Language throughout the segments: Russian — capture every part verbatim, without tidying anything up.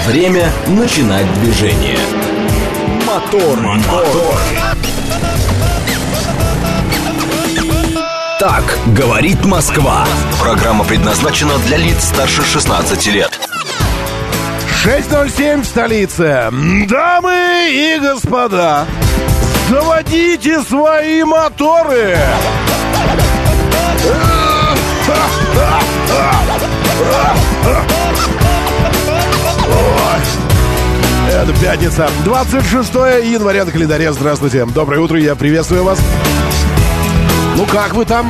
Время начинать движение. Мотор, мотор. Так говорит Москва. Программа предназначена для лиц старше шестнадцати лет. шесть ноль семь в столице. Дамы и господа, заводите свои моторы. Это пятница, двадцать шестое января на календаре. Здравствуйте, доброе утро, я приветствую вас. Ну как вы там?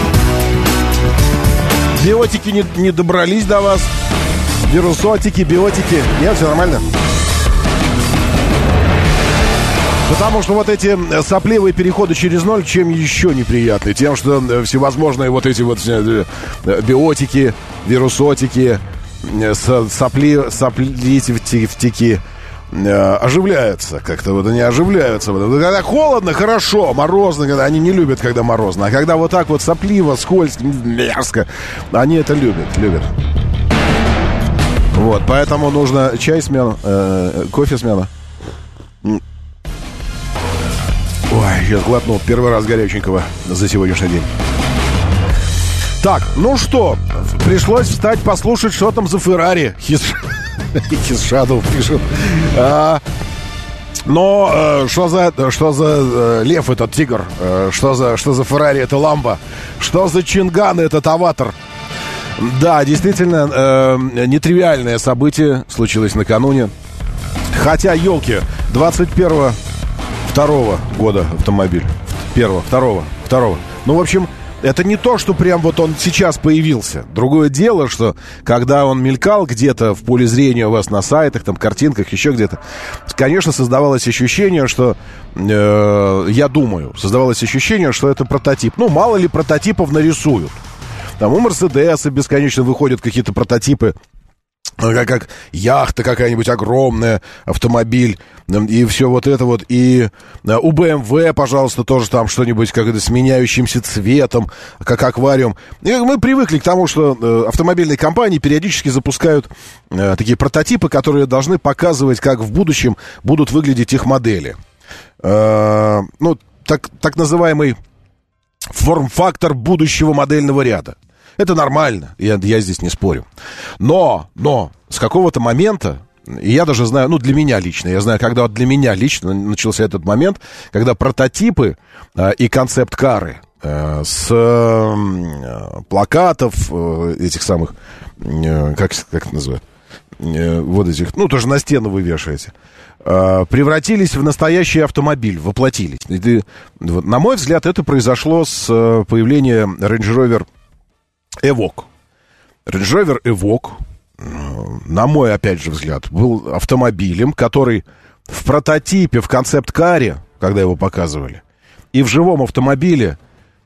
Биотики не, не добрались до вас? Вирусотики, биотики? Нет, все нормально? Потому что вот эти сопливые переходы через ноль, чем еще неприятны? Тем, что всевозможные вот эти вот биотики, вирусотики, сопли, соплитики оживляются. Как-то вот они оживляются. Когда холодно, хорошо, морозно, когда они не любят, когда морозно. А когда вот так вот сопливо, скользко, мерзко, они это любят, любят. Вот, поэтому нужно чай смену, э, кофе смену. Ой, сейчас глотнул первый раз горяченького за сегодняшний день. Так, ну что, пришлось встать послушать, что там за Феррари. Хисшадов пишет. А, но э, что за, что за э, лев этот тигр? Э, что за, что за Феррари это Ламбо? Что за Чинган этот Аватар? Да, действительно, э, нетривиальное событие случилось накануне. Хотя, елки, двадцать первого второго года автомобиль. Первого, второго, второго. Ну, в общем, это не то, что прям вот он сейчас появился. Другое дело, что когда он мелькал где-то в поле зрения у вас на сайтах, там, картинках, еще где-то, конечно, создавалось ощущение, что, э, я думаю, создавалось ощущение, что это прототип. Ну, мало ли прототипов нарисуют. Там у Мерседеса бесконечно выходят какие-то прототипы, как, как яхта какая-нибудь огромная, автомобиль, и все вот это вот. И у бэ эм вэ, пожалуйста, тоже там что-нибудь как-то с меняющимся цветом, как аквариум. И мы привыкли к тому, что автомобильные компании периодически запускают такие прототипы, которые должны показывать, как в будущем будут выглядеть их модели. Ну, так, так называемый форм-фактор будущего модельного ряда. Это нормально, я, я здесь не спорю. Но, но, с какого-то момента, и я даже знаю, ну, для меня лично, я знаю, когда для меня лично начался этот момент, когда прототипы э, и концепт-кары э, с э, плакатов э, этих самых, э, как, как это называют, э, вот этих, ну, тоже на стену вы вешаете, э, превратились в настоящий автомобиль, воплотились. И ты, вот, на мой взгляд, это произошло с э, появлением Range Rover Evoque. Range Rover Evoque, на мой, опять же, взгляд, был автомобилем, который в прототипе, в концепт-каре, когда его показывали, и в живом автомобиле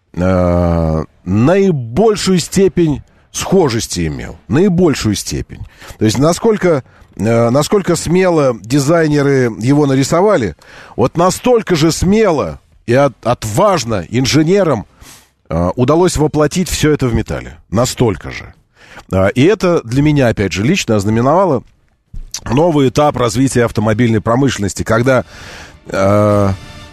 э, наибольшую степень схожести имел. Наибольшую степень. То есть, насколько, э, насколько смело дизайнеры его нарисовали, вот настолько же смело и от, отважно инженерам удалось воплотить все это в металле. Настолько же. И это для меня, опять же, лично ознаменовало новый этап развития автомобильной промышленности, когда, когда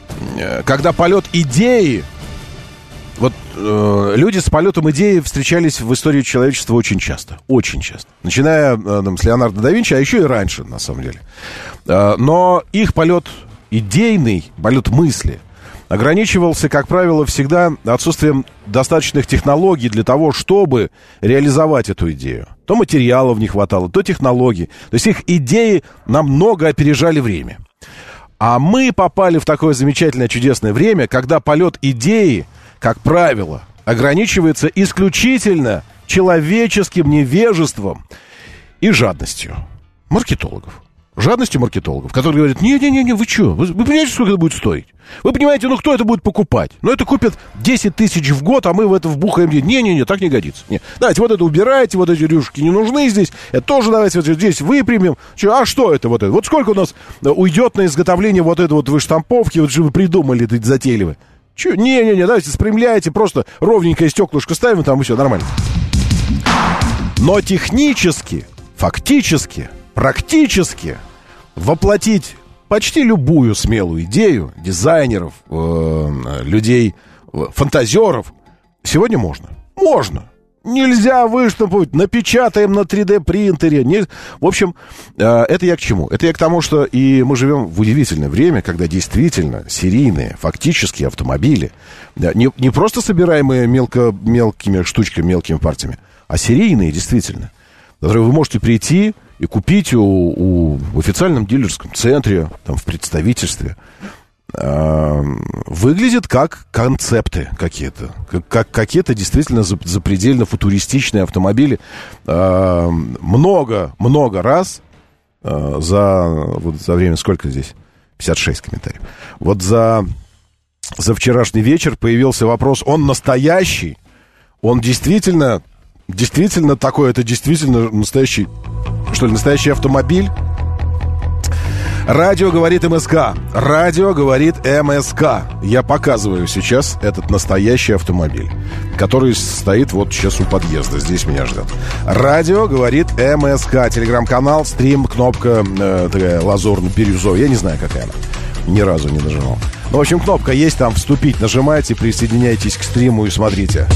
полет идеи, вот люди с полетом идеи встречались в истории человечества очень часто. Очень часто. Начиная там, с Леонардо да Винчи, а еще и раньше, на самом деле. Но их полет идейный, полет мысли, ограничивался, как правило, всегда отсутствием достаточных технологий для того, чтобы реализовать эту идею. То материалов не хватало, то технологий. То есть их идеи намного опережали время. А мы попали в такое замечательное, чудесное время, когда полет идеи, как правило, ограничивается исключительно человеческим невежеством и жадностью маркетологов. Жадностью маркетологов, которые говорят, не-не-не, вы что, вы, вы понимаете, сколько это будет стоить? Вы понимаете, ну кто это будет покупать? Ну это купят десять тысяч в год, а мы в это вбухаем. Не-не-не, так не годится. Не. Давайте вот это убирайте, вот эти рюшки не нужны здесь. Это тоже давайте вот здесь выпрямим. Че, а что это вот это? Вот сколько у нас уйдет на изготовление вот этой вот выштамповки, вот же вы придумали, это затейливо. Че, не-не-не, давайте спрямляйте, просто ровненькое стеклышко ставим, там и все, нормально. Но технически, фактически, практически воплотить почти любую смелую идею дизайнеров, э, людей, э, фантазеров сегодня можно. Можно. Нельзя выштамповать, напечатаем на три дэ принтере. Не... В общем, э, это я к чему? Это я к тому, что и мы живем в удивительное время, когда действительно серийные, фактические автомобили, да, не, не просто собираемые мелко, мелкими штучками, мелкими партиями, а серийные действительно, которые вы можете прийти и купить у, у, в официальном дилерском центре, там, в представительстве. Выглядят как концепты какие-то, как, как какие-то действительно запредельно футуристичные автомобили. Много-много раз за, вот за время, сколько здесь? пятьдесят шесть комментариев. Вот за, за вчерашний вечер появился вопрос, он настоящий? Он действительно, действительно такой, это действительно настоящий, что ли, настоящий автомобиль? Радио говорит МСК. Радио говорит МСК. Я показываю сейчас этот настоящий автомобиль, который стоит вот сейчас у подъезда. Здесь меня ждет. Радио говорит МСК. Телеграм-канал, стрим, кнопка э, такая лазурно-бирюзовая. Я не знаю, какая она. Ни разу не нажимал. Ну, в общем, кнопка есть там. Вступить нажимайте, присоединяйтесь к стриму и смотрите.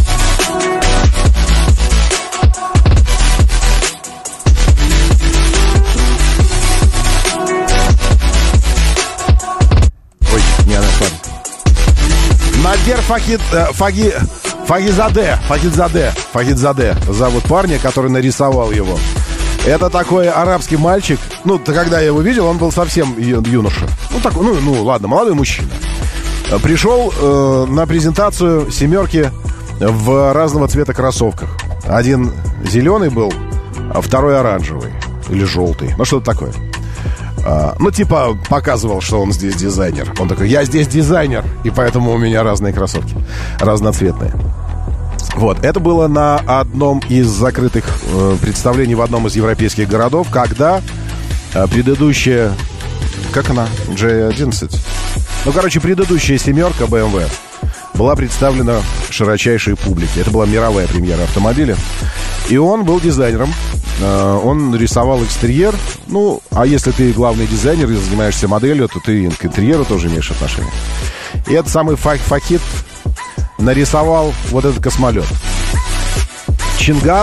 Надер Фахид, э, Фаги, Фагизаде, Фагидзаде, Фагидзаде зовут парня, который нарисовал его. Это такой арабский мальчик. Ну, когда я его видел, он был совсем ю- юноша. Ну, так, ну, ну, ладно, молодой мужчина. Пришел э, на презентацию семерки в разного цвета кроссовках. Один зеленый был, а второй оранжевый или желтый. Ну, что-то такое. Uh, ну, типа, показывал, что он здесь дизайнер. Он такой, я здесь дизайнер, и поэтому у меня разные кроссовки, разноцветные. Вот, это было на одном из закрытых э, представлений в одном из европейских городов, когда э, предыдущая, как она, джей одиннадцать? Ну, короче, предыдущая семерка бэ эм вэ была представлена широчайшей публике. Это была мировая премьера автомобиля. И он был дизайнером. Он рисовал экстерьер. Ну, а если ты главный дизайнер и занимаешься моделью, то ты к интерьеру тоже имеешь отношение. И этот самый Фахид нарисовал вот этот космолет. Чинган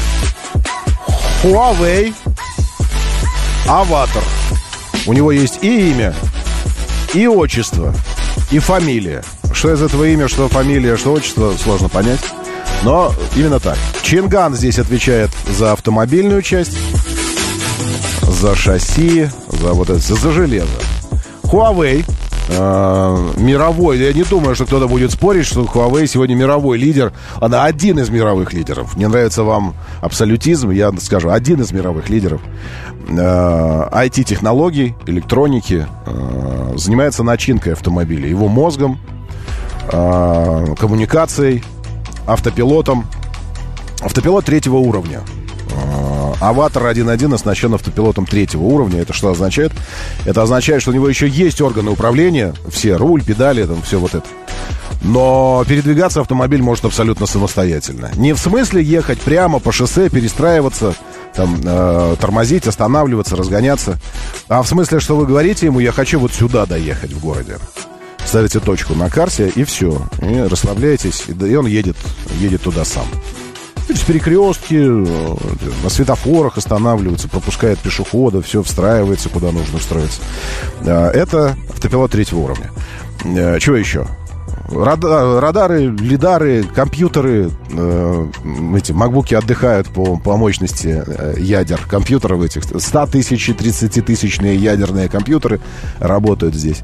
Huawei Аватар. У него есть и имя, и отчество, и фамилия. Что из этого имя, что фамилия, что отчество, сложно понять. Но именно так. Чинган здесь отвечает за автомобильную часть, за шасси, за вот это, за железо. Huawei э, мировой. Я не думаю, что кто-то будет спорить, что Huawei сегодня мировой лидер. Она один из мировых лидеров. Не нравится вам абсолютизм, я скажу, один из мировых лидеров э, ай ти-технологий, электроники. Э, занимается начинкой автомобиля, его мозгом, э, коммуникацией, автопилотом. Автопилот третьего уровня. Аватар один точка один оснащен автопилотом третьего уровня. Это что означает? Это означает, что у него еще есть органы управления. Все, руль, педали, там, все вот это. Но передвигаться автомобиль может абсолютно самостоятельно. Не в смысле ехать прямо по шоссе, перестраиваться, там, э, тормозить, останавливаться, разгоняться. А в смысле, что вы говорите ему, я хочу вот сюда доехать в городе. Ставите точку на карте, и все. И расслабляетесь, и он едет, едет туда сам. Через перекрестки, на светофорах останавливается, пропускает пешехода, все встраивается, куда нужно встроиться. Это автопилот третьего уровня. Чего еще? Радары, лидары, компьютеры. Эти макбуки отдыхают по, по мощности ядер компьютеров этих. сто тысяч, тридцатитысячные ядерные компьютеры работают здесь.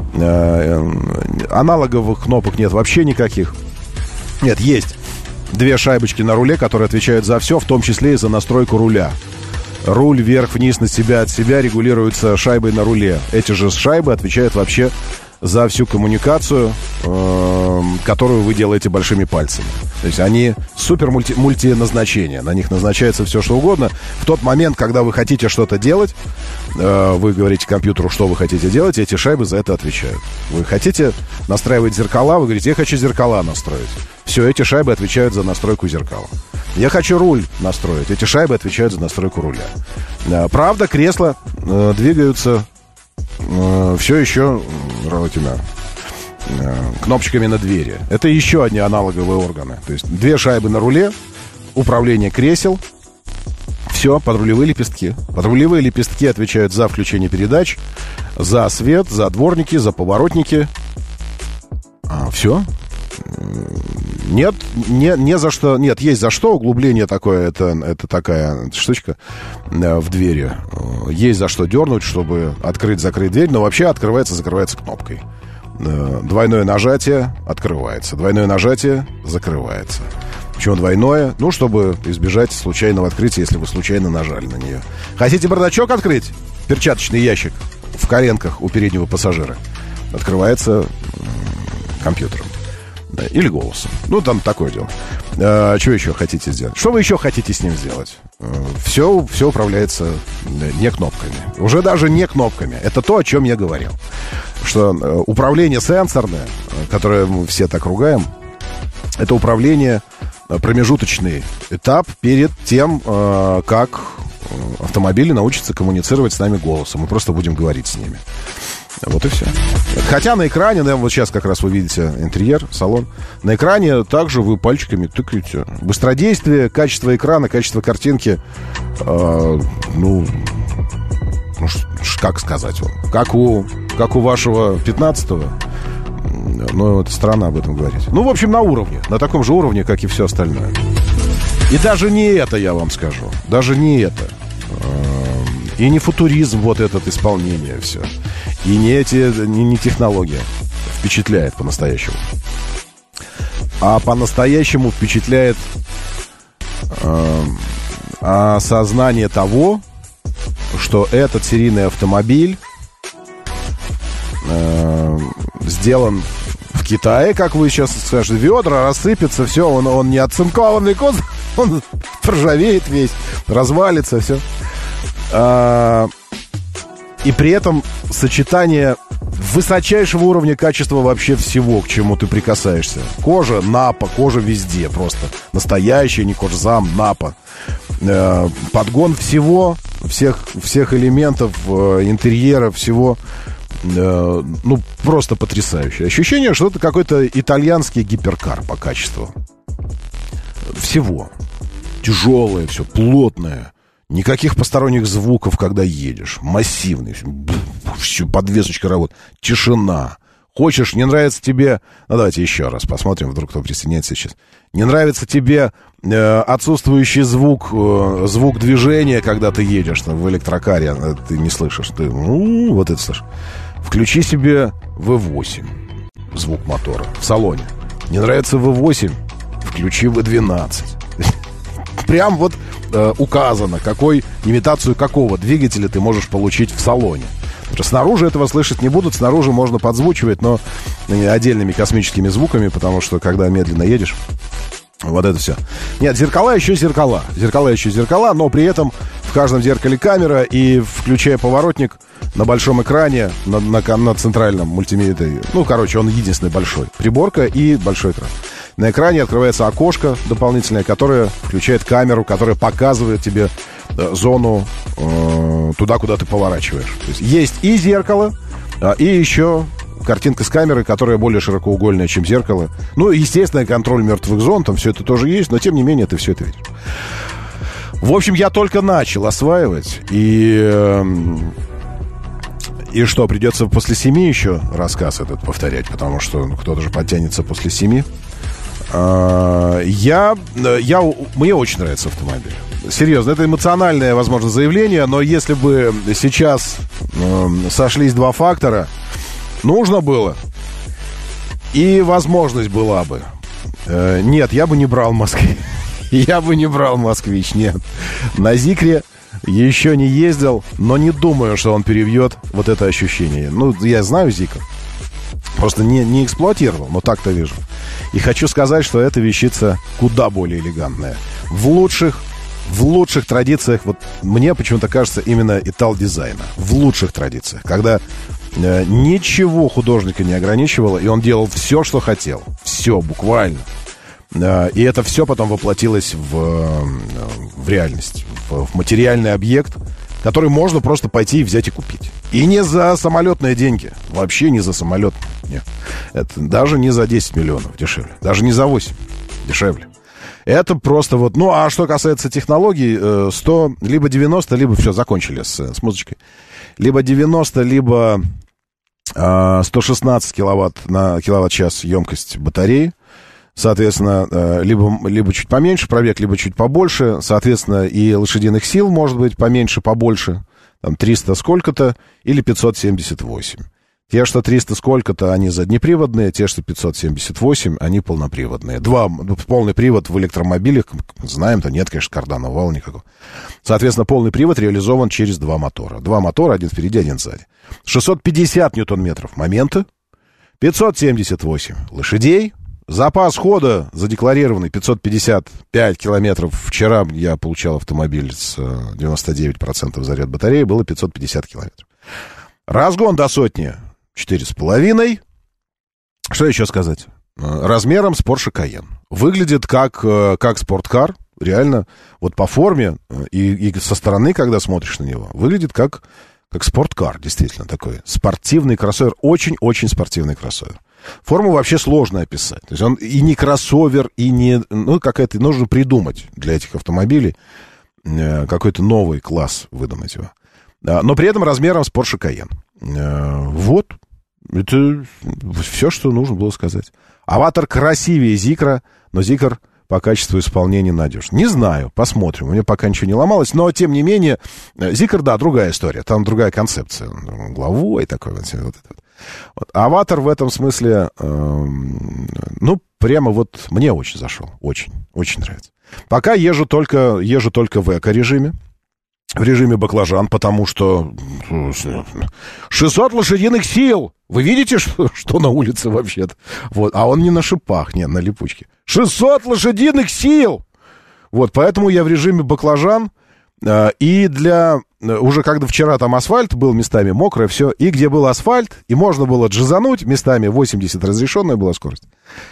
Аналоговых кнопок нет вообще никаких. Нет, есть две шайбочки на руле, которые отвечают за все, в том числе и за настройку руля. Руль вверх-вниз, на себя, от себя регулируется шайбой на руле. Эти же шайбы отвечают вообще за всю коммуникацию, э, которую вы делаете большими пальцами. То есть они супер мульти, мультиназначения. На них назначается все, что угодно. В тот момент, когда вы хотите что-то делать, э, вы говорите компьютеру, что вы хотите делать, эти шайбы за это отвечают. Вы хотите настраивать зеркала, вы говорите, я хочу зеркала настроить. Все, эти шайбы отвечают за настройку зеркала. Я хочу руль настроить. Эти шайбы отвечают за настройку руля. Правда, кресла э, двигаются э, все еще этими э, кнопочками на двери. Это еще одни аналоговые органы. То есть две шайбы на руле, управление кресел. Все, подрулевые лепестки. Подрулевые лепестки отвечают за включение передач, за свет, за дворники, за поворотники. А, все. Нет, не, не за что. Нет, есть за что. Углубление такое, это, это такая штучка в двери. Есть за что дернуть, чтобы открыть-закрыть дверь. Но вообще открывается, закрывается кнопкой. Двойное нажатие открывается. Двойное нажатие закрывается. Почему двойное? Ну, чтобы избежать случайного открытия, если вы случайно нажали на нее. Хотите бардачок открыть? Перчаточный ящик в коленках у переднего пассажира. Открывается компьютером. Или голосом. Ну, там такое дело. А, что еще хотите сделать? Что вы еще хотите с ним сделать? Все, все управляется не кнопками. Уже даже не кнопками. Это то, о чем я говорил. Что управление сенсорное, которое мы все так ругаем, это управление, промежуточный этап перед тем, как автомобили научатся коммуницировать с нами голосом. Мы просто будем говорить с ними. Вот и все. Хотя на экране, да, вот сейчас как раз вы видите интерьер, салон. На экране также вы пальчиками тыкаете. Быстродействие, качество экрана, качество картинки. Э, ну, ну, как сказать вам? Как у, как у вашего пятнадцатого. Ну, это странно об этом говорить. Ну, в общем, на уровне. На таком же уровне, как и все остальное. И даже не это, я вам скажу. Даже не это. И не футуризм вот этот исполнение все. И не эти, не, не технология впечатляет по-настоящему. А по-настоящему впечатляет э, осознание того, что этот серийный автомобиль э, сделан в Китае, как вы сейчас скажете, ведра рассыпятся, все, он, он не оцинкованный код, он проржавеет весь, развалится, все. А, и при этом сочетание высочайшего уровня качества вообще всего, к чему ты прикасаешься. Кожа, напа, кожа везде просто. Настоящая, не кожзам, напа. А, подгон всего, всех, всех элементов э, интерьера, всего. Э, ну, просто потрясающе. Ощущение, что это какой-то итальянский гиперкар по качеству. Всего. Тяжелое все, плотное. Никаких посторонних звуков, когда едешь. Массивный. Все, подвесочка работает. Тишина. Хочешь, не нравится тебе... Ну, давайте еще раз посмотрим, вдруг кто присоединяется сейчас. Не нравится тебе э, отсутствующий звук, э, звук движения, когда ты едешь в электрокаре, э, ты не слышишь. Ты, ну, вот это слышишь. Включи себе вэ восемь. Звук мотора в салоне. Не нравится вэ восемь? Включи вэ двенадцать. Прям вот э, указано, какой, имитацию какого двигателя ты можешь получить в салоне. Снаружи этого слышать не будут, снаружи можно подзвучивать, но отдельными космическими звуками, потому что когда медленно едешь, вот это все. Нет, зеркала еще зеркала, зеркала еще зеркала, но при этом в каждом зеркале камера, и включая поворотник на большом экране, на, на, на центральном мультимедиа, ну, короче, он единственный большой, приборка и большой экран. На экране открывается окошко дополнительное, которое включает камеру, которая показывает тебе э, зону э, туда, куда ты поворачиваешь. То есть, есть и зеркало, э, и еще картинка с камеры, которая более широкоугольная, чем зеркало. Ну, естественно, контроль мертвых зон, там все это тоже есть, но тем не менее ты все это видишь. В общем, я только начал осваивать, и... Э, И что, придется после семи еще рассказ этот повторять, потому что ну, кто-то же подтянется после семи. А, я, я, мне очень нравится автомобиль. Серьезно, это эмоциональное, возможно, заявление, но если бы сейчас э, сошлись два фактора, нужно было, и возможность была бы. Э, нет, я бы не брал «Москвич». Я бы не брал «Москвич», нет. На «Зикре» еще не ездил, но не думаю, что он перебьет вот это ощущение. Ну, я знаю «Зикр». Просто не, не эксплуатировал, но так-то вижу. И хочу сказать, что эта вещица куда более элегантная. В лучших, в лучших традициях, вот мне почему-то кажется, именно итал-дизайна. В лучших традициях. Когда э, ничего художника не ограничивало, и он делал все, что хотел. Все, буквально. Э, и это все потом воплотилось в, в реальность. В, в материальный объект, который можно просто пойти и взять и купить. И не за самолетные деньги. Вообще не за самолет. Нет. Это даже не за десять миллионов дешевле. Даже не за восемь дешевле. Это просто вот... Ну, а что касается технологий, сто, либо девяносто, либо... Все, закончили с, с музычкой. Либо девяносто, либо э, сто шестнадцать киловатт на киловатт-час емкость батареи. Соответственно, либо, либо чуть поменьше пробег, либо чуть побольше. Соответственно, и лошадиных сил может быть поменьше, побольше. Там триста сколько-то или пятьсот семьдесят восемь. Те, что триста сколько-то, они заднеприводные. Те, что пятьсот семьдесят восемь, они полноприводные. Два, полный привод в электромобилях, знаем, то нет, конечно, карданного вала никакого. Соответственно, полный привод реализован через два мотора. Два мотора, один впереди, один сзади. шестьсот пятьдесят ньютон-метров момента, пятьсот семьдесят восемь лошадей. Запас хода задекларированный пятьсот пятьдесят пять километров. Вчера я получал автомобиль с девяносто девять процентов заряд батареи, было пятьсот пятьдесят километров. Разгон до сотни четыре с половиной. Что еще сказать? Размером с Porsche Cayenne. Выглядит как, как спорткар. Реально, вот по форме и, и со стороны, когда смотришь на него, выглядит как, как спорткар. Действительно, такой спортивный кроссовер. Очень-очень спортивный кроссовер. Форму вообще сложно описать. То есть он и не кроссовер, и не... Ну, какая-то... Нужно придумать для этих автомобилей э, какой-то новый класс, выдумать его. А, но при этом размером с Porsche Cayenne. Э, вот. Это все, что нужно было сказать. Аватар красивее Зикра, но Зикр по качеству исполнения надежен. Не знаю, посмотрим. У меня пока ничего не ломалось, но, тем не менее, Зикр, да, другая история. Там другая концепция. Главой такой вот. вот этот. Вот. Аватар в этом смысле, э, ну, прямо вот мне очень зашел. Очень, очень нравится. Пока езжу только, езжу только в эко-режиме. В режиме баклажан, потому что шестьсот лошадиных сил. Вы видите, что, что на улице вообще-то? Вот. А он не на шипах, нет, на липучке. шестьсот лошадиных сил! Вот, поэтому я в режиме баклажан. Э, и для... Уже когда вчера там асфальт был местами мокрый, все. И где был асфальт, и можно было джизануть, местами восемьдесят разрешенная была скорость.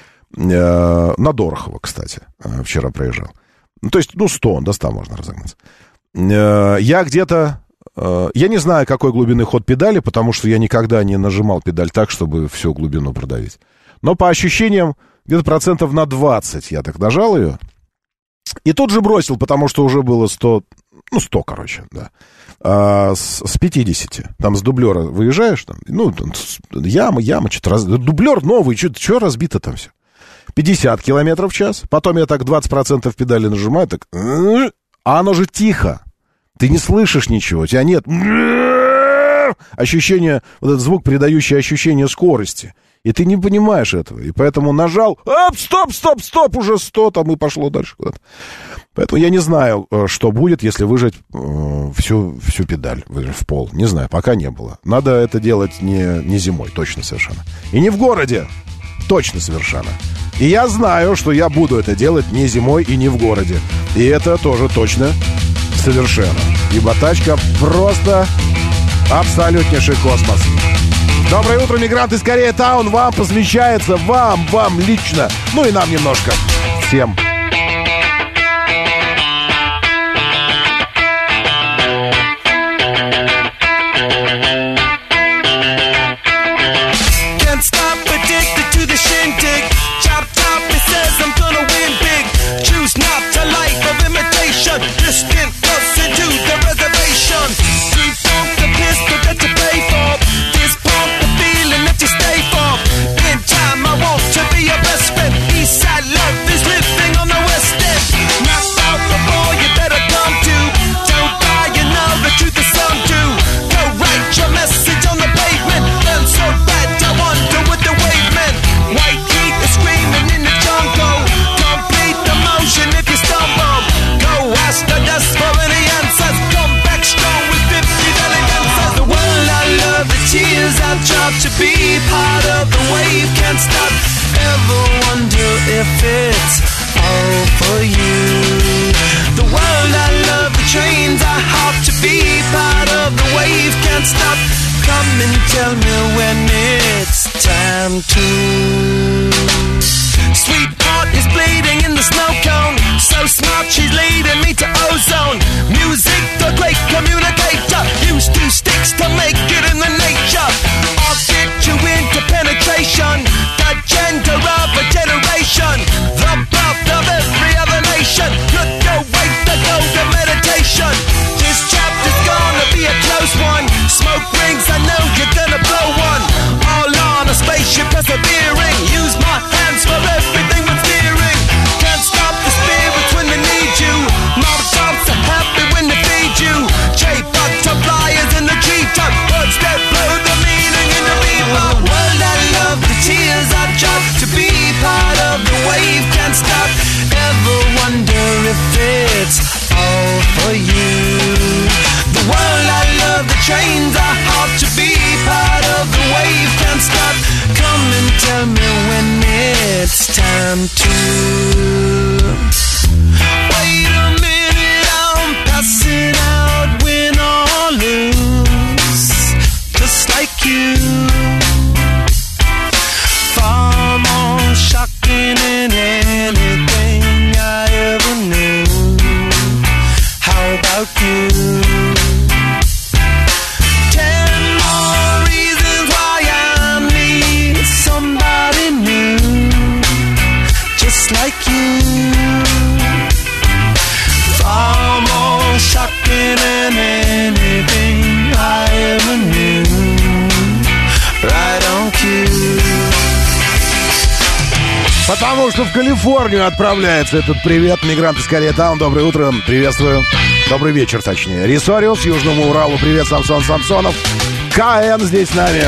Э, на Дорохово, кстати, э, вчера проезжал. Ну, то есть, ну, сто, до ста можно разогнаться. Я где-то... Я не знаю, какой глубины ход педали, потому что я никогда не нажимал педаль так, чтобы всю глубину продавить. Но по ощущениям, где-то процентов на двадцать я так нажал ее. И тут же бросил, потому что уже было сто... Ну, сто, короче, да. А, с, с пятидесяти. Там с дублера выезжаешь, там, ну, яма, яма, что-то... Раз... Дублер новый, что разбито там все. пятьдесят километров в час. Потом я так двадцать процентов педали нажимаю, так... А оно же тихо. Ты не слышишь ничего. У тебя нет ощущения, вот этот звук, передающий ощущение скорости. И ты не понимаешь этого. И поэтому нажал, оп, стоп, стоп, стоп, уже сто, там и пошло дальше куда-то. Поэтому я не знаю, что будет, если выжать э, всю, всю педаль в пол. Не знаю, пока не было. Надо это делать не, не зимой, точно совершенно. И не в городе, точно совершенно. И я знаю, что я буду это делать не зимой и не в городе. И это тоже точно совершенно. Ибо тачка просто абсолютнейший космос. Доброе утро, мигранты из Корея-таун. Вам посвящается, вам, вам лично. Ну и нам немножко. Всем. Distant closer to the reservation. Street punk, the pistol that you pay for. This punk, the feeling that you stay for. In time, I want to be your best friend. Eastside love is living on the west end. Knocked out the boy, you better come to. Don't die, you know the truth is some do. Go write your message on the pavement. Felt so bad, I wonder what the wave meant. White heat is screaming in the jungle. Complete the motion if you stumble. Ask the dust for any answers. Come back strong with fifty belly dancers. The world I love, the tears I've dropped. To be part of the wave can't stop. Ever wonder if it's all for you? The world I love, the trains I hop. To be part of the wave can't stop. Come and tell me when it's time to. Sweetheart is bleeding in the snow cone. So smart, she's leading me to ozone. Music, the great communicator. time to wait a minute, I'm passing out, win or lose, just like you. Far more shocking than anything I ever knew. How about you? Like you, far more shocking than anything I ever knew. Right on cue. Потому что в Калифорнию отправляется этот привет. Мигрант из Кореятаун. Доброе утро. Приветствую. Добрый вечер, точнее. Рисориус, Южному Уралу. Привет, Самсон Самсонов. КН здесь с нами.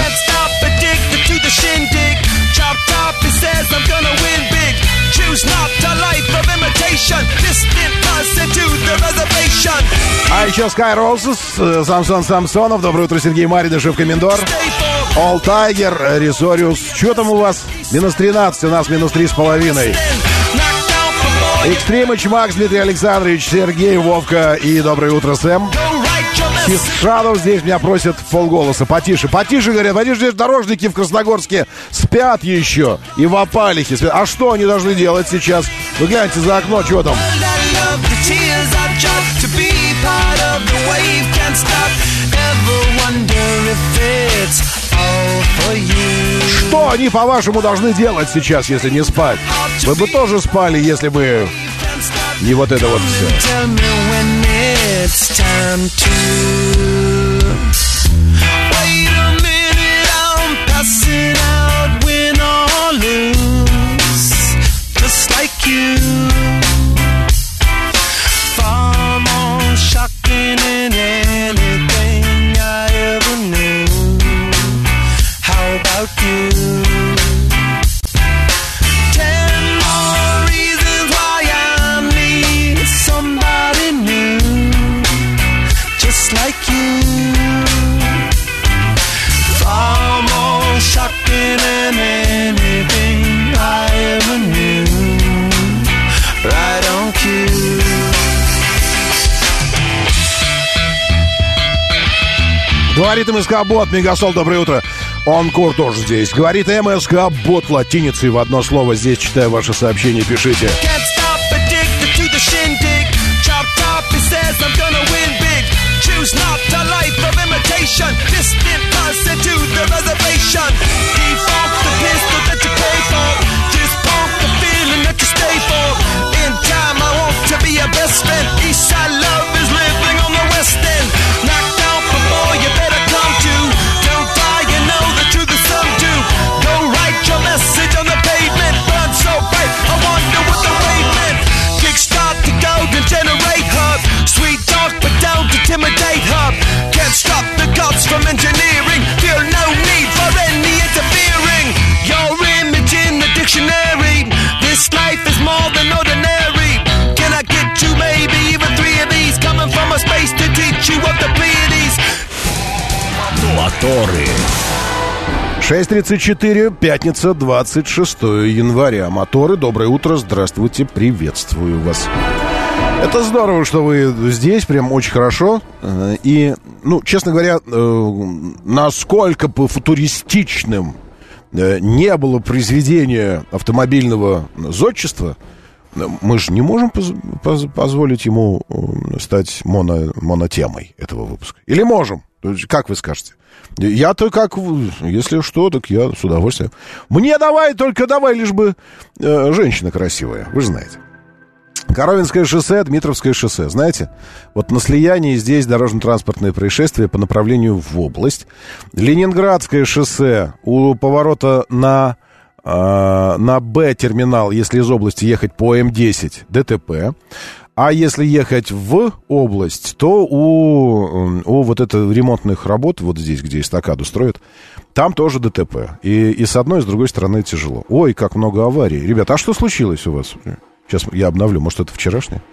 А еще Sky Roses, Самсон Самсонов. Доброе утро, Сергей Марин, Шеф Комендор. All Tiger, Рисориус. Что там у вас? Минус тринадцать, у нас минус три с половиной. Экстримыч, Макс, Дмитрий Александрович, Сергей, Вовка и доброе утро, Сэм. His Shadow здесь меня просят в полголоса. Потише, потише, говорят. Потише, здесь дорожники в Красногорске спят еще. И в Апалихе спят. А что они должны делать сейчас? Вы гляньте за окно, что там. Что они, по-вашему, должны делать сейчас, если не спать? Вы бы тоже спали, если бы не вот это вот все. It's time to wait a minute, I'm passing out, win or lose, just like you. Far more shocking than anything I ever knew. How about you? Ten more reasons why I need somebody new. Like you, far more shocking than anything I ever knew. Right on cue. Говорит МСК-бот, Мегасол, доброе утро. Онкур тоже здесь. Говорит МСК-бот латиницей в одно слово. Здесь читаю ваши сообщения, пишите. Choose not a life of imitation. Distant person to the reservation. Default the pistol that you pay for. Just pump the feeling that you stay for. In time I want to be your best friend. Eastside love is living on the west end. Knocked out before you better come to. Don't die, you know the truth is some do. Go write your message on the pavement. Burn so bright, I wonder what the wave meant. Kickstart the golden generate hub. Sweet talk but don't intimidate hub. Can't stop the gods from engineering. Feel no need for any interfering. Your image in the dictionary. This life is more than ordinary. Can I get you maybe even three of these? Coming from a space to teach you of the Pleiades. Моторы. шесть тридцать четыре, пятница, двадцать шестое января. Моторы, доброе утро, здравствуйте, приветствую вас. Это здорово, что вы здесь, прям очень хорошо. И, ну, честно говоря, насколько бы футуристичным не было произведение автомобильного зодчества, мы же не можем поз- поз- позволить ему стать моно- монотемой этого выпуска. Или можем? Как вы скажете? Я-то как, если что, так я с удовольствием. Мне давай, только давай, лишь бы э, женщина красивая, вы же знаете. Коровинское шоссе, Дмитровское шоссе. Знаете, вот на слиянии здесь дорожно-транспортные происшествия по направлению в область. Ленинградское шоссе у поворота на, э, на Б-терминал, если из области ехать по М десять, ДТП. А если ехать в область, то у, у вот это ремонтных работ, вот здесь, где эстакаду строят, там тоже ДТП. И, и с одной, и с другой стороны тяжело. Ой, как много аварий. Ребята, а что случилось у вас? Сейчас я обновлю. Может, это вчерашнее?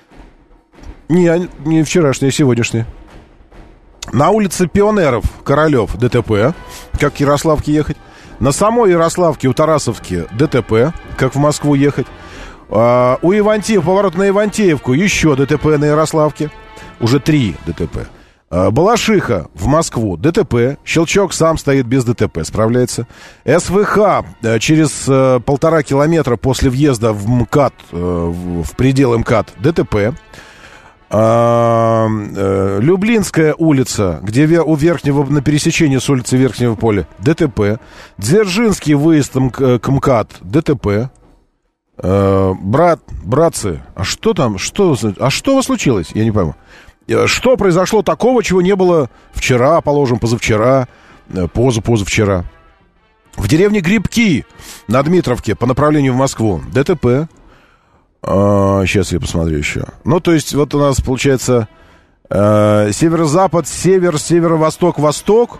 Не, не вчерашнее, а сегодняшнее. На улице Пионеров, Королев, ДТП. Как к Ярославке ехать. На самой Ярославке у Тарасовки ДТП, как в Москву ехать. А, у Ивантеев, поворот на Ивантеевку, еще ДТП на Ярославке. Уже три ДТП. А, Балашиха в Москву, ДТП. Щелчок сам стоит без ДТП, справляется. СВХ а, через а, полтора километра после въезда в МКАД, а, в, в предел МКАД, ДТП. А, а, Люблинская улица, где у Верхнего, на пересечении с улицы Верхнего поля, ДТП. Дзержинский выезд к МКАД, ДТП. А, брат, братцы, а что там, что, а что случилось? Я не пойму. Что произошло такого, чего не было вчера, положим, позавчера, поза-позавчера? В деревне Грибки на Дмитровке по направлению в Москву, ДТП. А, сейчас я посмотрю еще. Ну, то есть, вот у нас получается э, северо-запад, север, северо-восток, восток,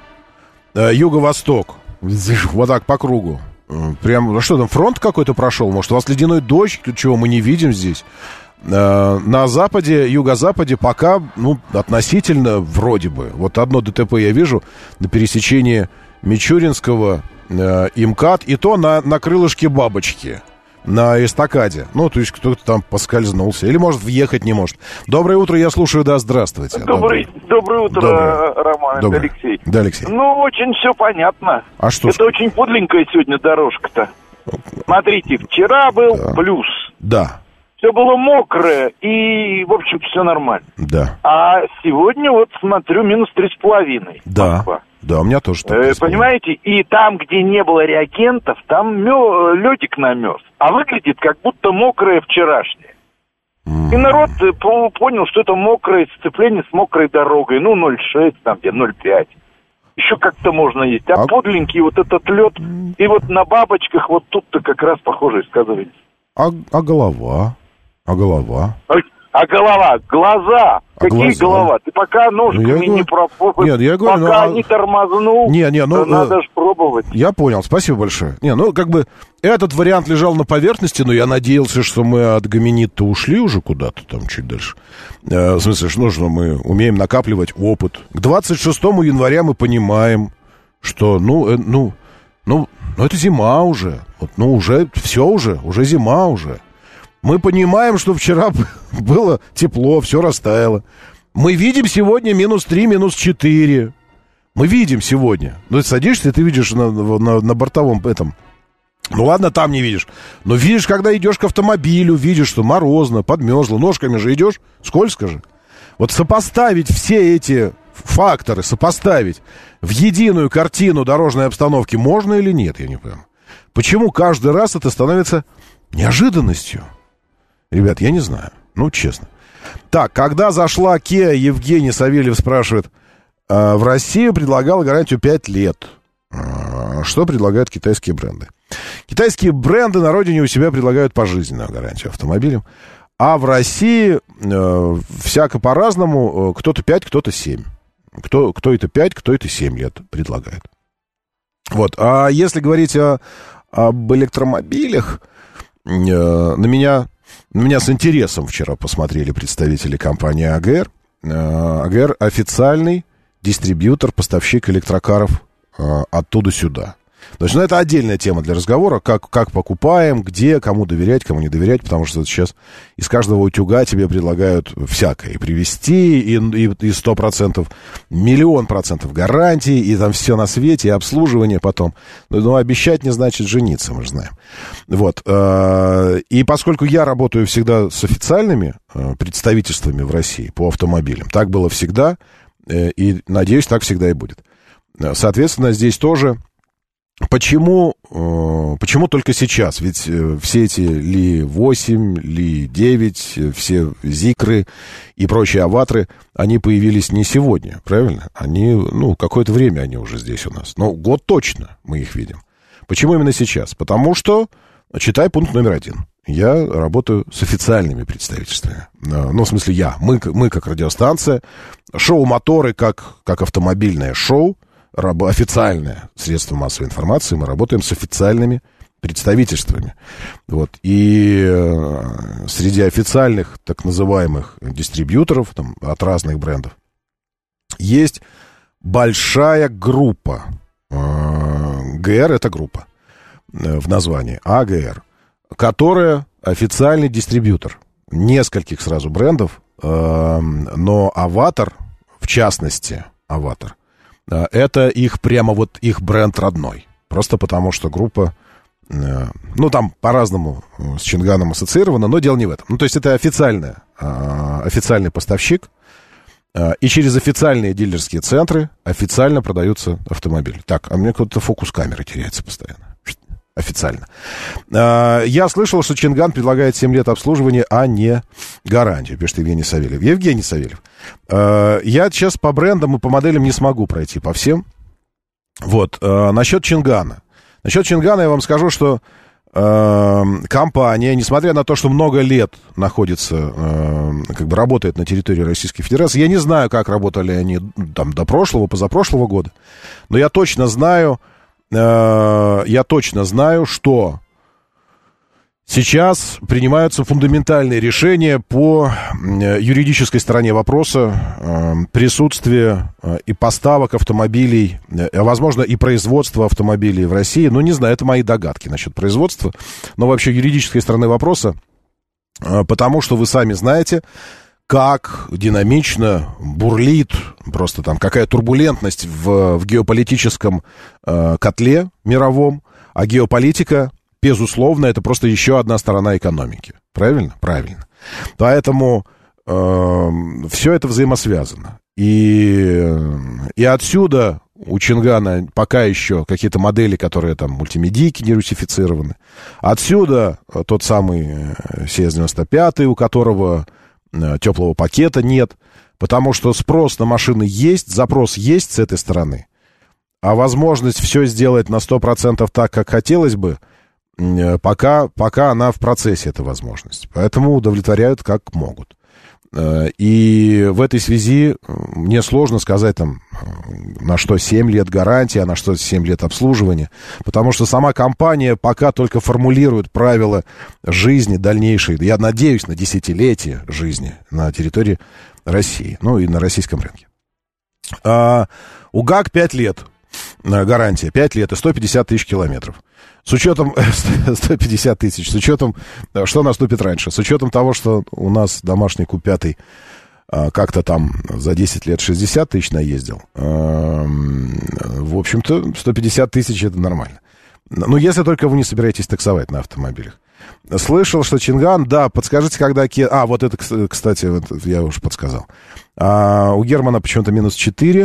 э, юго-восток. Вот так по кругу. Прям, ну что там, фронт какой-то прошел? Может, у вас ледяной дождь, чего мы не видим здесь? Э, на западе, юго-западе пока, ну, относительно вроде бы. Вот одно ДТП я вижу на пересечении Мичуринского э, и МКАД, и то на, на крылышке бабочки. На эстакаде. Ну, то есть кто-то там поскользнулся. Или, может, въехать не может. Доброе утро, я слушаю, да, здравствуйте. Добрый, доброе утро, доброе. Роман, доброе. Это Алексей. Да, Алексей. Ну, очень все понятно. А что? Это Что? очень подленькая сегодня дорожка-то. Смотрите, вчера был да. плюс. Да. Все было мокрое, и, в общем-то, все нормально. Да. А сегодня, вот, смотрю, минус три с половиной. Да. Москва. Да, у меня тоже так. Э, понимаете, и там, где не было реагентов, там мё... ледик намерз. А выглядит, как будто мокрое вчерашнее. Mm. И народ э, понял, что это мокрое сцепление с мокрой дорогой. Ну, ноль шесть, там где ноль пять. Еще как-то можно есть. А, а подленький вот этот лед, и вот на бабочках вот тут-то как раз похоже сказывается. А, а голова? А голова? А голова, глаза. А какие глаза? Голова? Ты пока ножками ну, не пропустил, Нет, я говорю, пока ну, не тормознул, не, не, ну, надо э... же пробовать. Я понял, спасибо большое. Не, ну, как бы, этот вариант лежал на поверхности, но я надеялся, что мы от гоминид-то ушли уже куда-то там чуть дальше. Э, в смысле, что нужно, мы умеем накапливать опыт. К двадцать шестому января мы понимаем, что, ну, э, ну, ну, ну, это зима уже. Вот, ну, уже, все уже, уже зима уже. Мы понимаем, что вчера было тепло, все растаяло. Мы видим сегодня минус три, минус четыре. Мы видим сегодня. Ну, ты садишься, и ты видишь на, на, на бортовом этом. Ну, ладно, там не видишь. Но видишь, когда идешь к автомобилю, видишь, что морозно, подмерзло. Ножками же идешь, скользко же. Вот сопоставить все эти факторы, сопоставить в единую картину дорожной обстановки можно или нет, я не понимаю. Почему каждый раз это становится неожиданностью? Ребят, я не знаю. Ну, честно. Так, когда зашла Kia, Евгений Савельев спрашивает, э, в Россию предлагал гарантию пять лет. Э, что предлагают китайские бренды? Китайские бренды на родине у себя предлагают пожизненную гарантию автомобилям. А в России э, всяко по-разному. Кто-то пять, кто-то семь. Кто, кто это пять, кто это семь лет предлагает. Вот. А если говорить о, об электромобилях, э, на меня... На меня с интересом вчера посмотрели представители компании АГР. АГР — официальный дистрибьютор, поставщик электрокаров оттуда сюда. То есть, ну, это отдельная тема для разговора, как, как покупаем, где, кому доверять, кому не доверять, потому что сейчас из каждого утюга тебе предлагают всякое. И привезти, и, и сто процентов, миллион процентов гарантии, и там все на свете, и обслуживание потом. Но обещать не значит жениться, мы же знаем. Вот. И поскольку я работаю всегда с официальными представительствами в России по автомобилям, так было всегда, и, надеюсь, так всегда и будет. Соответственно, здесь тоже... Почему, почему только сейчас? Ведь все эти Ли восемь, Ли девять, все Зикры и прочие Аватры, они появились не сегодня, правильно? Они, ну, какое-то время они уже здесь у нас. Но год точно мы их видим. Почему именно сейчас? Потому что, читай пункт номер один. Я работаю с официальными представительствами. Ну, в смысле, я. Мы, мы как радиостанция. Шоу-моторы как, как автомобильное шоу. Официальное средство массовой информации, мы работаем с официальными представительствами. Вот. И э, среди официальных так называемых дистрибьюторов там, от разных брендов есть большая группа, э, ГР — это группа в названии, АГР, которая официальный дистрибьютор нескольких сразу брендов, но «Аватар», в частности, «Аватар», это их прямо вот их бренд родной. Просто потому, что группа, ну, там по-разному с Чинганом ассоциирована, но дело не в этом. Ну, то есть это официальная, официальный поставщик, и через официальные дилерские центры официально продаются автомобили. Так, а мне какой-то фокус камеры теряется постоянно. Официально. Я слышал, что Чинган предлагает семь лет обслуживания, а не гарантию, пишет Евгений Савельев. Евгений Савельев, я сейчас по брендам и по моделям не смогу пройти по всем. Вот, насчет Чингана. Насчет Чингана я вам скажу, что компания, несмотря на то, что много лет находится, как бы работает на территории Российской Федерации, я не знаю, как работали они там до прошлого, позапрошлого года, но я точно знаю, я точно знаю, что сейчас принимаются фундаментальные решения по юридической стороне вопроса присутствия и поставок автомобилей, возможно, и производства автомобилей в России. Ну, не знаю, это мои догадки насчет производства, но вообще юридической стороны вопроса, потому что вы сами знаете, как динамично бурлит, просто там какая турбулентность в, в геополитическом э, котле мировом, а геополитика, безусловно, это просто еще одна сторона экономики. Правильно? Правильно. Поэтому э, все это взаимосвязано. И, и отсюда у Чингана пока еще какие-то модели, которые там мультимедийки не русифицированы. Отсюда тот самый си эс девяносто пять, у которого теплого пакета нет, потому что спрос на машины есть, запрос есть с этой стороны, а возможность все сделать на сто процентов так, как хотелось бы, пока, пока она в процессе, эта возможность. Поэтому удовлетворяют как могут. И в этой связи мне сложно сказать, там, на что семь лет гарантии, а на что семь лет обслуживания, потому что сама компания пока только формулирует правила жизни дальнейшей, я надеюсь, на десятилетие жизни на территории России, ну и на российском рынке. А у ГАК пять лет гарантия, пять лет и сто пятьдесят тысяч километров. С учетом сто пятьдесят тысяч, с учетом, что наступит раньше, с учетом того, что у нас домашний Ку пять как-то там за десять лет шестьдесят тысяч наездил, в общем-то, сто пятьдесят тысяч это нормально. Ну, если только вы не собираетесь таксовать на автомобилях. Слышал, что Чинган, да, подскажите, когда... А, вот это, кстати, вот я уже подсказал. А, у Германа почему-то минус четыре.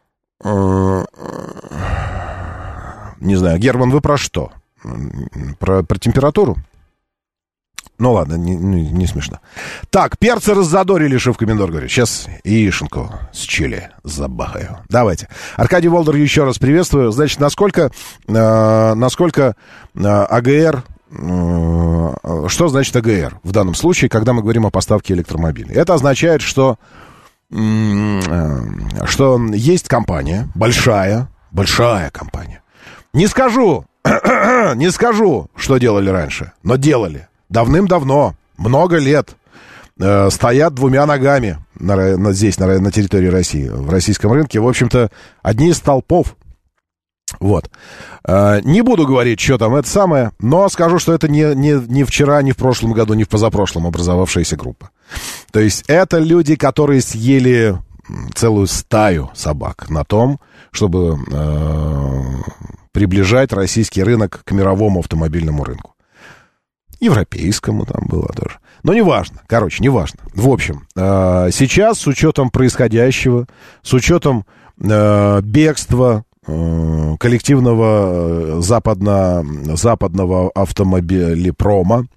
Не знаю, Герман, вы про что? Про, про температуру? Ну ладно, не, не, не смешно. Так, перцы раззадорили, шеф-комендор говорит. Сейчас яишенку с чили забахаю. Давайте. Аркадий Волдер еще раз приветствую. Значит, насколько, э, насколько э, АГР... Э, что значит АГР в данном случае, когда мы говорим о поставке электромобилей? Это означает, что, э, что есть компания, большая, большая компания. Не скажу, не скажу, что делали раньше, но делали. Давным-давно, много лет, э, стоят двумя ногами на, на, здесь, на, на территории России, в российском рынке. В общем-то, одни из столпов. Вот. Э, не буду говорить, что там это самое, но скажу, что это не, не, не вчера, не в прошлом году, не в позапрошлом образовавшаяся группа. То есть это люди, которые съели целую стаю собак на том, чтобы э, приближать российский рынок к мировому автомобильному рынку. Европейскому там было даже. Но неважно, короче, неважно. В общем, э, сейчас с учетом происходящего, с учетом э, бегства э, коллективного западно, западного автомобилепрома,